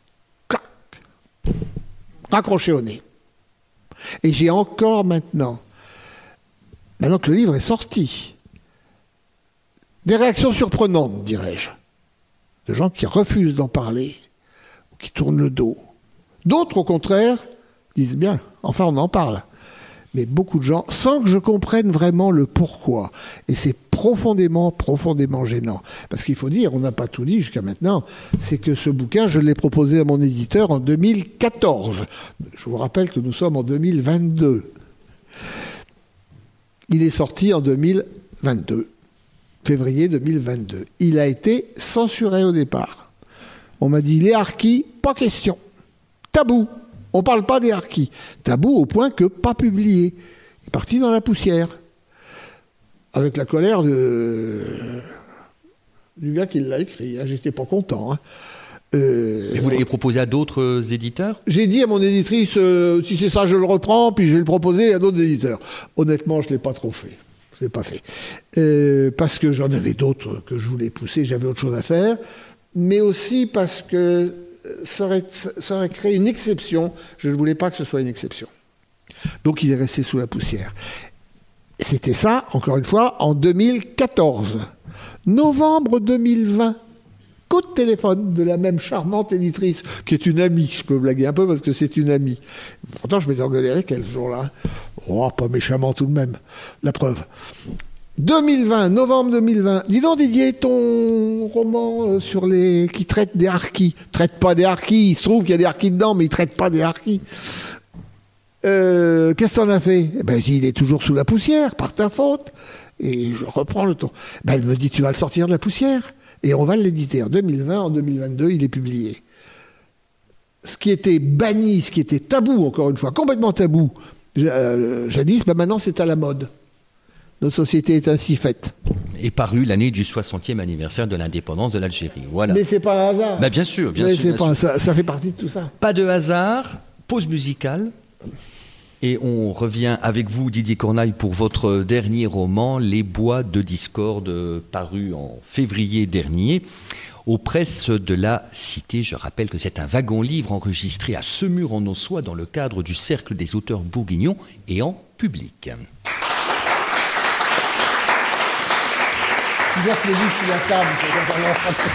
raccroché au nez. Et j'ai encore maintenant, maintenant que le livre est sorti, des réactions surprenantes, dirais-je, de gens qui refusent d'en parler, ou qui tournent le dos. D'autres, au contraire, disent bien, enfin on en parle. Mais beaucoup de gens, sans que je comprenne vraiment le pourquoi. Et c'est profondément, profondément gênant. Parce qu'il faut dire, on n'a pas tout dit jusqu'à maintenant, c'est que ce bouquin, je l'ai proposé à mon éditeur en deux mille quatorze. Je vous rappelle que nous sommes en deux mille vingt-deux. Il est sorti en deux mille vingt-deux, février deux mille vingt-deux. Il a été censuré au départ. On m'a dit, les harkis, pas question. Tabou. On ne parle pas des harkis. Tabou au point que pas publié. Il est parti dans la poussière. Avec la colère de... du gars qui l'a écrit. J'étais pas content. Hein. Euh... Et vous l'avez proposé à d'autres éditeurs ? J'ai dit à mon éditrice, euh, si c'est ça, je le reprends, puis je vais le proposer à d'autres éditeurs. Honnêtement, je ne l'ai pas trop fait. Je ne l'ai pas fait. Euh, parce que j'en avais d'autres que je voulais pousser, j'avais autre chose à faire. Mais aussi parce que ça aurait, ça aurait créé une exception. Je ne voulais pas que ce soit une exception. Donc il est resté sous la poussière. C'était ça, encore une fois, en deux mille quatorze. Novembre deux mille vingt. Coup de téléphone de la même charmante éditrice, qui est une amie. Je peux blaguer un peu parce que c'est une amie. Pourtant, je m'étais engueulé avec elle ce jour-là. Oh, pas méchamment tout de même. La preuve. deux mille vingt, novembre deux mille vingt. Dis donc Didier, ton roman euh, sur les qui traite des harkis, traite pas des harkis, il se trouve qu'il y a des harkis dedans, mais il traite pas des harkis. Euh, qu'est-ce que t'en as fait? Eh ben, il est toujours sous la poussière, par ta faute. Et je reprends le ton. Ben, elle me dit, tu vas le sortir de la poussière. Et on va l'éditer. En deux mille vingt, en deux mille vingt-deux, il est publié. Ce qui était banni, ce qui était tabou, encore une fois, complètement tabou, euh, jadis, ben maintenant c'est à la mode. Notre société est ainsi faite. Et paru l'année du soixantième anniversaire de l'indépendance de l'Algérie. Voilà. Mais c'est pas un hasard. Ben, bien sûr, bien Mais sûr. c'est bien pas, sûr. ça, ça fait partie de tout ça. Pas de hasard, pause musicale. Et on revient avec vous, Didier Cornaille, pour votre dernier roman, Les Bois de Discorde, paru en février dernier, aux presses de la Cité. Je rappelle que c'est un wagon-livre enregistré à Semur en Ossois dans le cadre du Cercle des auteurs bourguignons et en public. Tu vois que les livres sur la table, c'est pas grave.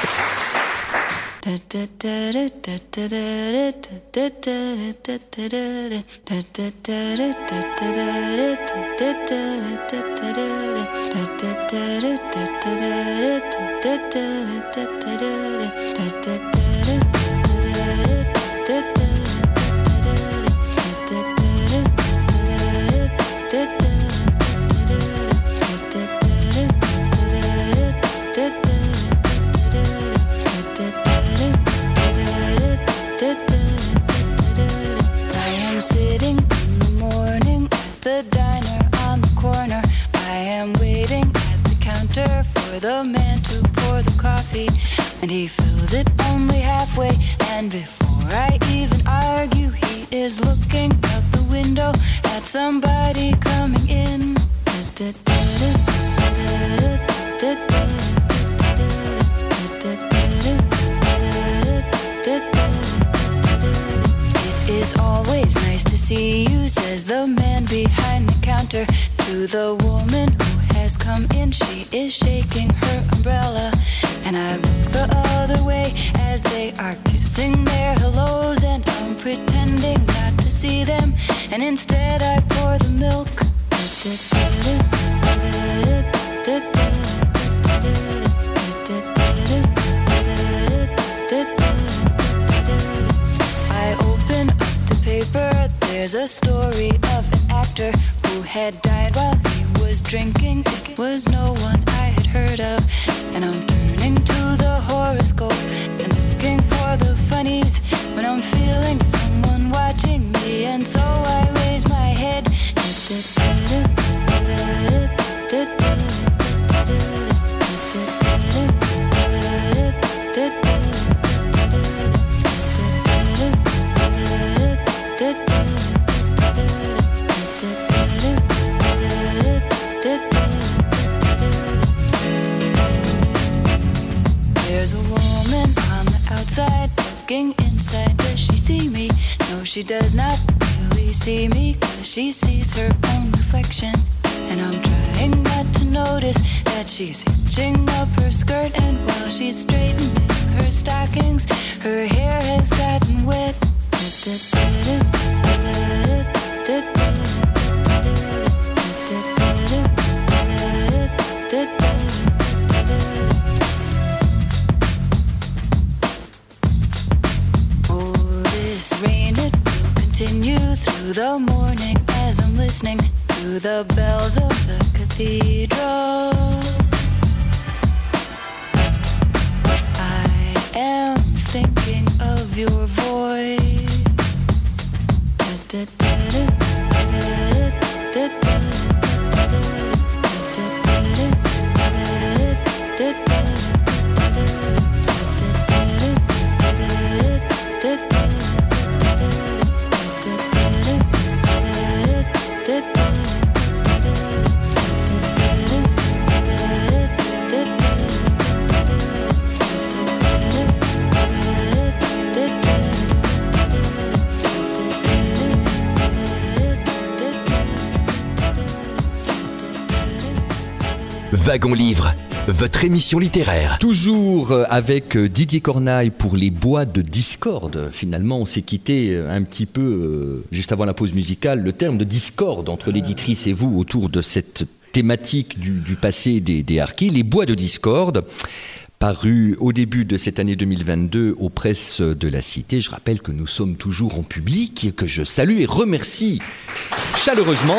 Sitting in the morning at the diner on the corner. I am waiting at the counter for the man to pour the coffee, and he fills it only halfway. And before I even argue, he is looking out the window at somebody coming in. It is always nice to see you, says the man behind the counter to the woman who has come in. She is shaking her umbrella, and I look the other way as they are kissing their hellos, and I'm pretending not to see them, and instead I pour the milk. I open up the paper, there's a story of an actor who had died while he was drinking. It was no one I had heard of, and I'm turning to the horoscope and looking for the funnies when I'm feeling someone watching me, and so I raise my head. There's a woman on the outside looking inside. Does she see me? No, she does not really see me, 'cause she sees her own reflection. And I'm trying not to notice that she's hitching up her skirt, and while she's straightening her stockings, her hair has gotten wet. Oh, this rain, it will continue through the morning as I'm listening to the bells of the cathedral. I am thinking of your voice. Wagon Livre, votre émission littéraire. Toujours avec Didier Cornaille pour Les Bois de Discorde. Finalement, on s'est quitté un petit peu, euh, juste avant la pause musicale, le terme de discorde entre l'éditrice et vous autour de cette thématique du, du passé des, des harkis, Les Bois de Discorde, paru au début de cette année deux mille vingt-deux aux presses de la Cité. Je rappelle que nous sommes toujours en public et que je salue et remercie chaleureusement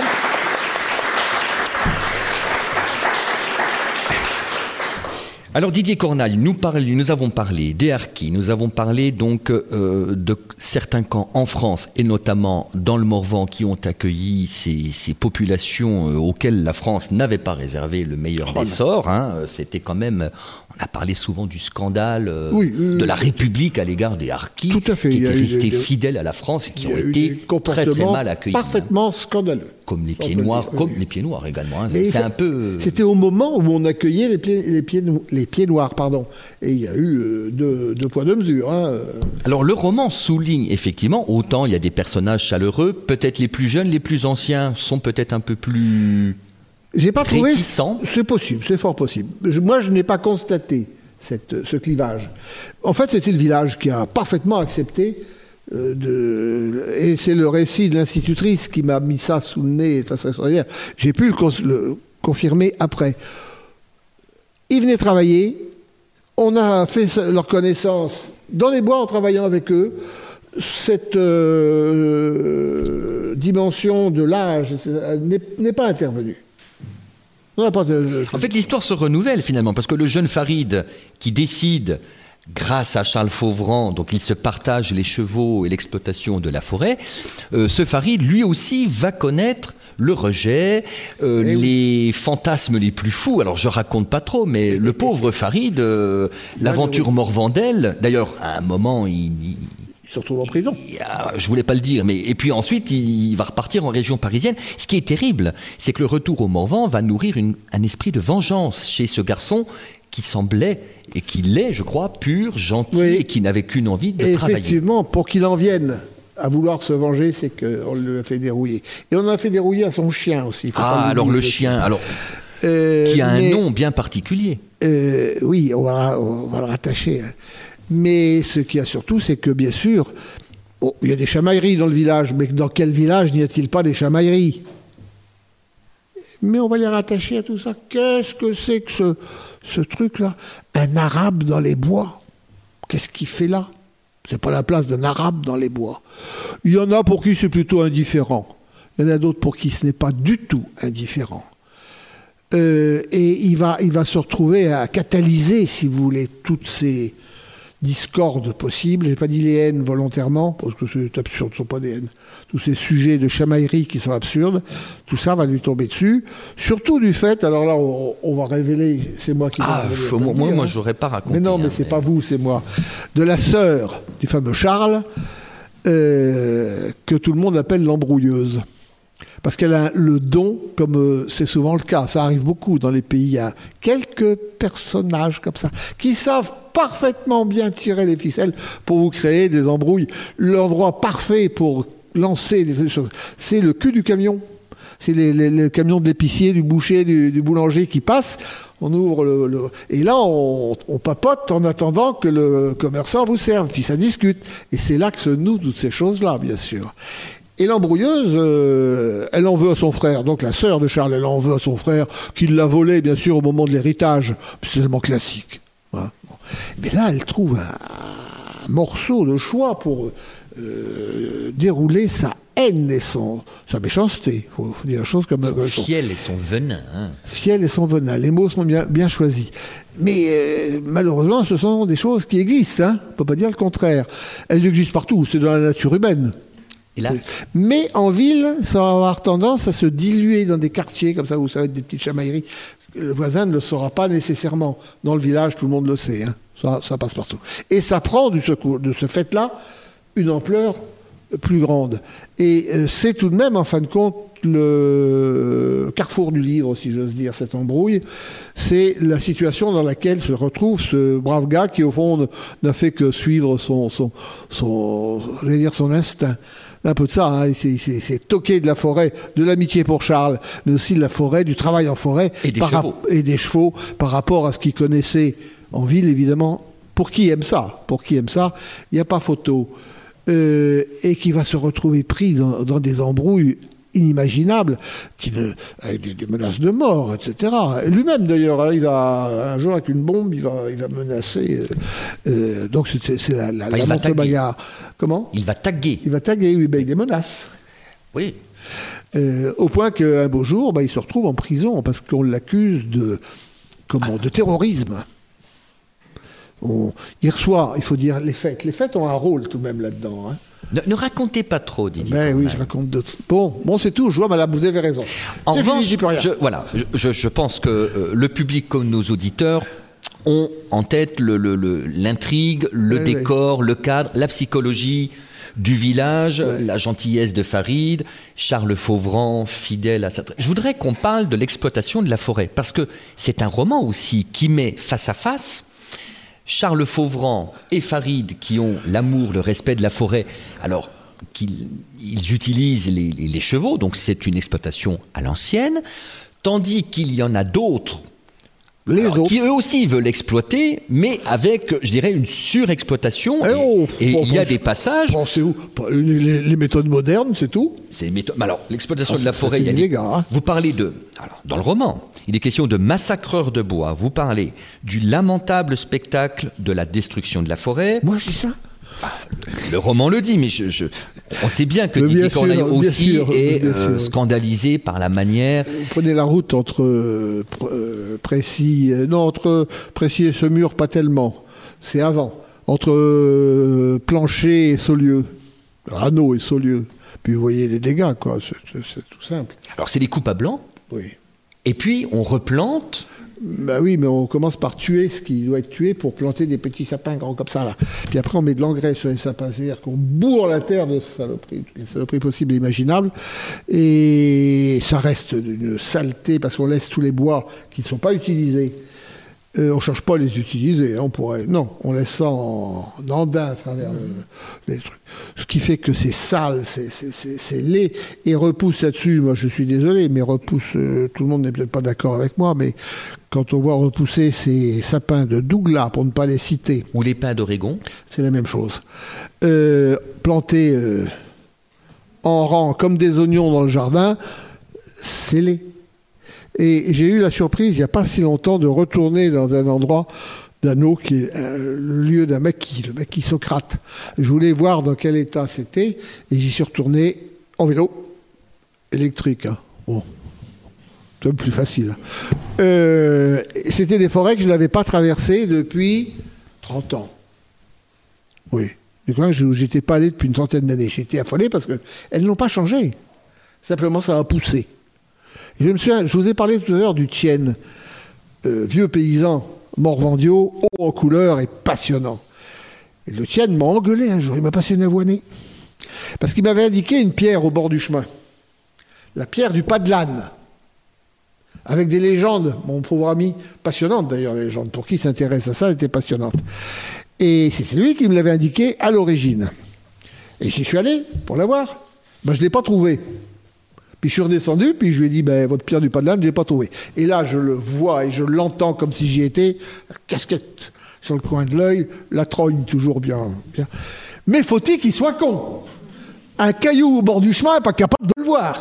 Alors Didier Cornal, nous, parlons, nous avons parlé des harkis, nous avons parlé donc euh, de certains camps en France et notamment dans le Morvan qui ont accueilli ces, ces populations euh, auxquelles la France n'avait pas réservé le meilleur des sorts. Hein. C'était quand même, on a parlé souvent du scandale euh, oui, euh, de la République à l'égard des harkis, tout à fait. qui étaient restés des, fidèles à la France et qui ont été très très mal accueillis. Parfaitement hein. scandaleux. Comme les pieds noirs, comme les pieds noirs également. Hein. C'est un peu. C'était au moment où on accueillait les pieds, les pieds, les pieds noirs, pardon. Et il y a eu euh, deux, deux poids deux mesures. Hein. Alors le roman souligne effectivement autant il y a des personnages chaleureux, peut-être les plus jeunes, les plus anciens sont peut-être un peu plus. J'ai pas réticents. trouvé. C'est possible, c'est fort possible. Je, moi, je n'ai pas constaté cette, ce clivage. En fait, c'était le village qui a parfaitement accepté. Euh, de, et c'est le récit de l'institutrice qui m'a mis ça sous le nez de façon extraordinaire. J'ai pu le, le confirmer après. Ils venaient travailler, on a fait leur connaissance dans les bois en travaillant avec eux. Cette euh, dimension de l'âge n'est, n'est pas intervenue. On n'a pas de... En fait, l'histoire se renouvelle finalement, parce que le jeune Farid qui décide, grâce à Charles Fauvran, donc il se partage les chevaux et l'exploitation de la forêt, euh, ce Farid, lui aussi, va connaître le rejet, euh, les oui. fantasmes les plus fous. Alors, je raconte pas trop, mais et le et pauvre et Farid, euh, l'aventure Morvandel, d'ailleurs, à un moment, il... il Il se retrouve en prison. Je voulais pas le dire, mais et puis ensuite il va repartir en région parisienne. Ce qui est terrible, c'est que le retour au Morvan va nourrir une, un esprit de vengeance chez ce garçon qui semblait et qui l'est, je crois, pur, gentil oui. et qui n'avait qu'une envie de et travailler. Effectivement, pour qu'il en vienne à vouloir se venger, c'est qu'on l'a fait dérouiller. Et on a fait dérouiller à son chien aussi. Ah, alors le chien, alors euh, qui a un mais, nom bien particulier. Euh, oui, on va, on va le rattacher. Mais ce qu'il y a surtout, c'est que, bien sûr, bon, il y a des chamailleries dans le village, mais dans quel village n'y a-t-il pas des chamailleries ? Mais on va les rattacher à tout ça. Qu'est-ce que c'est que ce, ce truc-là ? Un arabe dans les bois. Qu'est-ce qu'il fait là ? C'est pas la place d'un arabe dans les bois. Il y en a pour qui c'est plutôt indifférent. Il y en a d'autres pour qui ce n'est pas du tout indifférent. Euh, et il va, il va se retrouver à catalyser, si vous voulez, toutes ces discordes possibles. Je n'ai pas dit les haines volontairement, parce que c'est absurde, ce ne sont pas des haines. Tous ces sujets de chamaillerie qui sont absurdes, tout ça va lui tomber dessus. Surtout du fait, alors là, on, on va révéler, c'est moi qui ah, vais révéler. Faut, moi, dire, moi, hein. je n'aurais pas raconté. Mais non, mais hein, c'est mais... pas vous, c'est moi. De la sœur du fameux Charles, euh, que tout le monde appelle l'embrouilleuse. Parce qu'elle a le don, comme euh, c'est souvent le cas, ça arrive beaucoup dans les pays, il y a quelques personnages comme ça, qui savent parfaitement bien tirer les ficelles pour vous créer des embrouilles. L'endroit parfait pour lancer des choses, c'est le cul du camion. C'est les, les, les camions de l'épicier, du boucher, du, du boulanger qui passent. On ouvre le... le et là, on, on papote en attendant que le commerçant vous serve, puis ça discute. Et c'est là que se nouent toutes ces choses-là, bien sûr. Et l'embrouilleuse, euh, elle en veut à son frère. Donc la sœur de Charles, elle en veut à son frère, qui l'a volé, bien sûr, au moment de l'héritage. C'est tellement classique. Hein. Mais là, elle trouve un, un morceau de choix pour euh, dérouler sa haine et son, sa méchanceté. Il faut, faut dire une chose comme... Son fiel et son venin. Hein. Fiel et son venin. Les mots sont bien, bien choisis. Mais euh, malheureusement, ce sont des choses qui existent. Hein. On ne peut pas dire le contraire. Elles existent partout. C'est dans la nature humaine. Hélas. Mais en ville, ça va avoir tendance à se diluer dans des quartiers, comme ça, où ça va être des petites chamailleries. Le voisin ne le saura pas nécessairement. Dans le village, tout le monde le sait. Hein. Ça, ça passe partout. Et ça prend du secours, de ce fait-là une ampleur plus grande. Et euh, c'est tout de même, en fin de compte, le carrefour du livre, si j'ose dire, cette embrouille. C'est la situation dans laquelle se retrouve ce brave gars qui, au fond, n'a fait que suivre son, son, son, je vais dire, son instinct. Un peu de ça, hein. c'est, c'est, c'est toqué de la forêt, de l'amitié pour Charles, mais aussi de la forêt, du travail en forêt et des, par chevaux. Rap- et des chevaux par rapport à ce qu'il connaissait en ville, évidemment. Pour qui aime ça, pour qui aime ça, il n'y a pas photo. Euh, et qui va se retrouver pris dans, dans des embrouilles inimaginables, qui ne, avec des, des menaces de mort, et cetera. Et lui-même, d'ailleurs, hein, il va, un jour, avec une bombe, il va, il va menacer. Euh, euh, donc, c'est, c'est la, la, enfin, la montre bagarre. Comment ? Il va taguer. Il va taguer, oui, ben, avec des menaces. Oui. Euh, au point qu'un beau jour, bah, il se retrouve en prison parce qu'on l'accuse de, comment, de terrorisme. On, il reçoit, il faut dire, les fêtes. Les fêtes ont un rôle tout de même là-dedans. Hein. Ne, ne racontez pas trop, Didier. Ben oui, je raconte d'autres. Bon, bon, c'est tout. Je vois, madame, vous avez raison. En c'est revanche, fini, j'y peux rien. Je, voilà, je, je pense que euh, le public comme nos auditeurs ont en tête le, le, le, l'intrigue, le oui, décor, oui. le cadre, la psychologie du village, ouais. la gentillesse de Farid, Charles Fauvran, fidèle à sa... Je voudrais qu'on parle de l'exploitation de la forêt, parce que c'est un roman aussi qui met face à face Charles Fauvran et Farid qui ont l'amour, le respect de la forêt, alors qu'ils ils utilisent les, les, les chevaux, donc c'est une exploitation à l'ancienne, tandis qu'il y en a d'autres Les alors, autres. qui eux aussi veulent exploiter, mais avec, je dirais, une surexploitation. Eh Et, oh, et bon, il y a bon, des passages. Pensez où les, les, les méthodes modernes, c'est tout. C'est méthode... Alors, l'exploitation Ah, de la ça, forêt, c'est il y a des... illégal, hein. Vous parlez de... Alors, dans le roman, il est question de massacreurs de bois. Vous parlez du lamentable spectacle de la destruction de la forêt. Moi, je dis ça. Enfin, le roman le dit, mais je, je... on sait bien que Mais Didier bien sûr, Corneille bien aussi sûr, est bien euh, sûr. scandalisé par la manière... Vous prenez la route entre euh, euh, Précy, euh, non, entre Précy et Semur, pas tellement. C'est avant. Entre euh, Plancher et Saulieu. Rano et Saulieu. Puis vous voyez les dégâts, quoi. C'est, c'est, c'est tout simple. Alors, c'est des coupes à blanc. Oui. Et puis, on replante... Bah oui, mais on commence par tuer ce qui doit être tué pour planter des petits sapins grands comme ça, là. Puis après, on met de l'engrais sur les sapins. C'est-à-dire qu'on bourre la terre de saloperies, toutes les saloperies possibles et imaginables. Et ça reste d'une saleté parce qu'on laisse tous les bois qui ne sont pas utilisés. Euh, on ne cherche pas à les utiliser, hein, on pourrait. Non, on laisse ça en, en andin à travers le, les trucs. Ce qui fait que c'est sale, c'est, c'est, c'est, c'est laid, et repousse là-dessus. Moi, je suis désolé, mais repousse. Euh, tout le monde n'est peut-être pas d'accord avec moi, mais quand on voit repousser ces sapins de Douglas, pour ne pas les citer, Ou les pins d'Oregon. c'est la même chose. Euh, plantés euh, en rang comme des oignons dans le jardin, c'est laid. Et j'ai eu la surprise, il n'y a pas si longtemps, de retourner dans un endroit d'Anneau qui est euh, le lieu d'un maquis, le maquis Socrate. Je voulais voir dans quel état c'était, et j'y suis retourné en vélo, électrique. Hein. Bon, c'est un peu plus facile. Euh, c'était des forêts que je n'avais pas traversées depuis trente ans. Oui. Du coup, je n'étais pas allé depuis une trentaine d'années. J'étais affolé parce qu'elles n'ont pas changé. Simplement, ça a poussé. Je, me souviens, je vous ai parlé tout à l'heure du Tienne, euh, vieux paysan, morvandiau, haut en couleur et passionnant. Et le Tienne m'a engueulé un jour, il m'a passé une avoinée. Parce qu'il m'avait indiqué une pierre au bord du chemin. La pierre du pas de l'âne. Avec des légendes, mon pauvre ami, passionnantes d'ailleurs, les légendes. Pour qui s'intéresse à ça, c'était passionnante. Et c'est lui qui me l'avait indiqué à l'origine. Et j'y suis allé pour la voir. Ben, je ne l'ai pas trouvé. Puis je suis redescendu, puis je lui ai dit, ben, votre pierre du pas de l'âne, je ne l'ai pas trouvé. Et là, je le vois et je l'entends comme si j'y étais, la casquette sur le coin de l'œil, la trogne toujours bien. bien. Mais faut-il qu'il soit con ? Un caillou au bord du chemin, pas capable de le voir.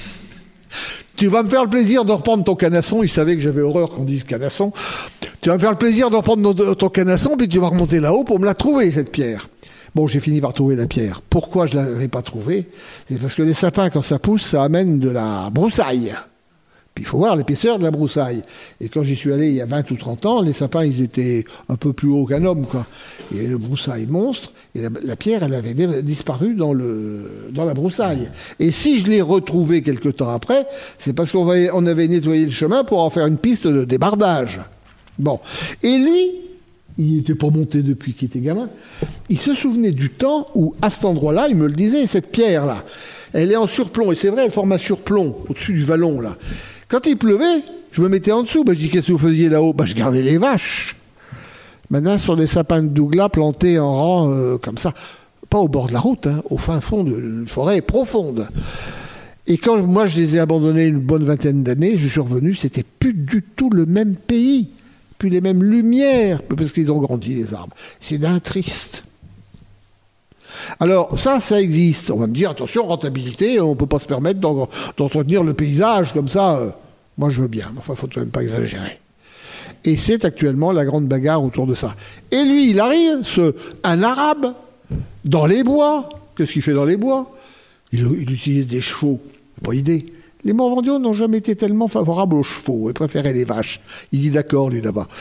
Tu vas me faire le plaisir de reprendre ton canasson. Il savait que j'avais horreur qu'on dise canasson. Tu vas me faire le plaisir de reprendre ton canasson, puis tu vas remonter là-haut pour me la trouver, cette pierre. Bon, j'ai fini par trouver la pierre. Pourquoi je ne l'avais pas trouvée ? C'est parce que les sapins, quand ça pousse, ça amène de la broussaille. Puis il faut voir l'épaisseur de la broussaille. Et quand j'y suis allé il y a vingt ou trente ans, les sapins, ils étaient un peu plus hauts qu'un homme, quoi. Il y avait une broussaille monstre, et la, la pierre, elle avait dé- disparu dans, le, dans la broussaille. Et si je l'ai retrouvée quelque temps après, c'est parce qu'on va, on avait nettoyé le chemin pour en faire une piste de débardage. Bon. Et lui... il n'était pas monté depuis qu'il était gamin, il se souvenait du temps où, à cet endroit-là, il me le disait, cette pierre-là, elle est en surplomb, et c'est vrai, elle forme un surplomb au-dessus du vallon, là. Quand il pleuvait, je me mettais en dessous, ben, je dis, qu'est-ce que vous faisiez là-haut ? Ben, je gardais les vaches. Maintenant, sur des sapins de Douglas plantés en rang, euh, comme ça, pas au bord de la route, hein, au fin fond d'une forêt profonde. Et quand moi, je les ai abandonnés une bonne vingtaine d'années, je suis revenu, c'était plus du tout le même pays. Plus les mêmes lumières, parce qu'ils ont grandi, les arbres. C'est d'un triste. Alors ça, ça existe. On va me dire, attention, rentabilité, on ne peut pas se permettre d'en- d'entretenir le paysage comme ça. Euh, Moi, je veux bien, mais enfin, il ne faut quand même pas exagérer. Et c'est actuellement la grande bagarre autour de ça. Et lui, il arrive, ce, un arabe, dans les bois. Qu'est-ce qu'il fait dans les bois? il, il utilise des chevaux. Pas idée. Les Morvandiaux n'ont jamais été tellement favorables aux chevaux. Ils préféraient les vaches. Il dit d'accord, lui, là-bas.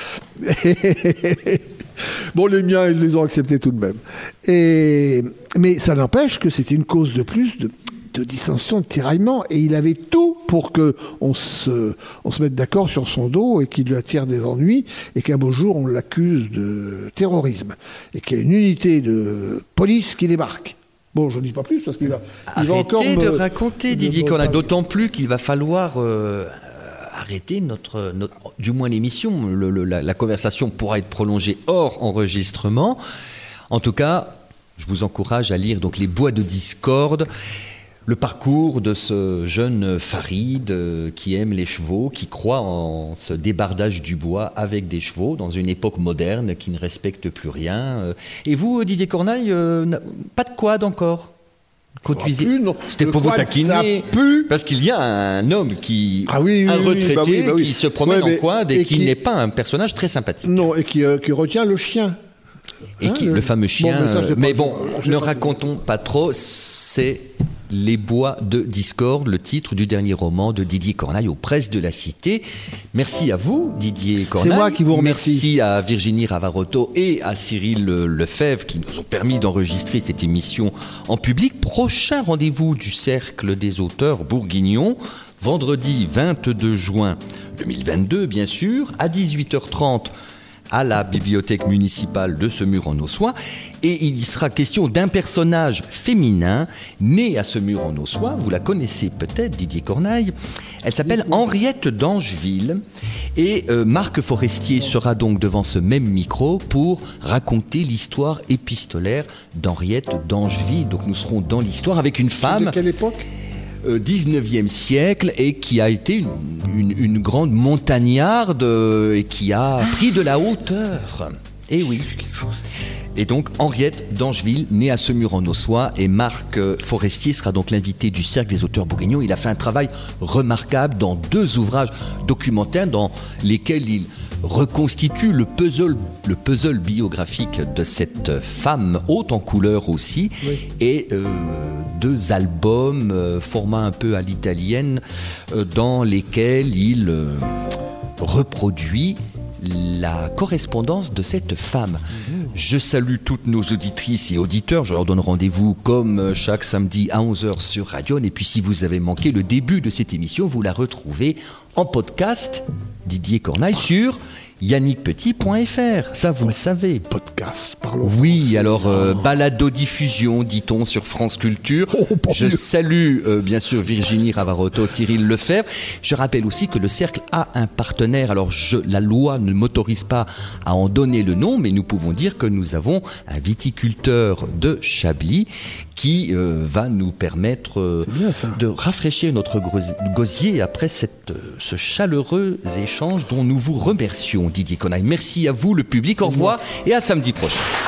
Bon, les miens, ils les ont acceptés tout de même. Et, mais ça n'empêche que c'était une cause de plus de, de dissension, de tiraillement. Et il avait tout pour qu'on se, on se mette d'accord sur son dos et qu'il lui attire des ennuis et qu'un beau jour, on l'accuse de terrorisme. Et qu'il y a une unité de police qui débarque. Bon, je ne dis pas plus parce qu'il va, il va encore Arrêtez me, de raconter, Didier me- Cornaille, d'autant plus qu'il va falloir euh, arrêter notre, notre, du moins l'émission. Le- le- la, la conversation pourra être prolongée hors enregistrement. En tout cas, je vous encourage à lire donc Les Bois de Discorde, le parcours de ce jeune Farid euh, qui aime les chevaux, qui croit en ce débardage du bois avec des chevaux dans une époque moderne qui ne respecte plus rien. Euh, Et vous, Didier Cornaille, euh, n'a- pas de quad encore? Conduisez. Ah, plus, non. C'était Le pour vous quad, taquiner. ça pue. Parce qu'il y a un homme qui, Ah oui, oui, un oui, retraité bah oui, bah oui. qui se promène Ouais, mais- en quad et, et qui, qui- n'est pas un personnage très sympathique. Non, et qui, euh, qui retient le chien. Et Hein, qui, le- le fameux chien. Bon, mais ça, j'ai euh, mais pas- bon, j'ai ne pas- racontons pas trop. C'est Les Bois de Discorde, le titre du dernier roman de Didier Cornaille aux Presses de la Cité. Merci à vous, Didier Cornaille. C'est moi qui vous remercie. Merci à Virginie Ravarotto et à Cyril Lefebvre qui nous ont permis d'enregistrer cette émission en public. Prochain rendez-vous du Cercle des auteurs bourguignons, vendredi vingt-deux juin deux mille vingt-deux, bien sûr, à dix-huit heures trente. À la bibliothèque municipale de Semur-en-Auxois. Et il y sera question d'un personnage féminin né à Semur-en-Auxois. Vous la connaissez peut-être, Didier Cornaille. Elle s'appelle Henriette d'Angeville. Et euh, Marc Forestier sera donc devant ce même micro pour raconter l'histoire épistolaire d'Henriette d'Angeville. Donc nous serons dans l'histoire avec une De femme quelle époque? euh, dix-neuvième siècle et qui a été une, une- une grande montagnarde euh, et qui a pris de la hauteur. Et oui. Et donc Henriette d'Angeville, née à Semur-en-Auxois, et Marc euh, Forestier sera donc l'invité du Cercle des auteurs bourguignons. Il a fait un travail remarquable dans deux ouvrages documentaires dans lesquels il reconstitue le puzzle, le puzzle biographique de cette femme haute en couleur aussi, Oui. et euh, deux albums euh, format un peu à l'italienne euh, dans lesquels il euh, reproduit la correspondance de cette femme. Je salue toutes nos auditrices et auditeurs. Je leur donne rendez-vous comme chaque samedi à onze heures sur Radion. Et puis si vous avez manqué le début de cette émission, vous la retrouvez en podcast, Didier Cornaille, sur yannick petit point f r. Ça, vous le savez. Podcast, parlons. Oui, alors euh, balado-diffusion, dit-on, sur France Culture. Oh, pas Je mieux. salue euh, bien sûr Virginie Ravarotto, Cyril Lefebvre. Je rappelle aussi que le Cercle a un partenaire. Alors je, la loi ne m'autorise pas à en donner le nom, mais nous pouvons dire que nous avons un viticulteur de Chablis qui euh, va nous permettre euh, C'est bien, ça. de rafraîchir notre gros- gosier après cette, euh, ce chaleureux échange dont nous vous remercions, Didier Cornaille. Merci à vous, le public. Au revoir et à samedi prochain.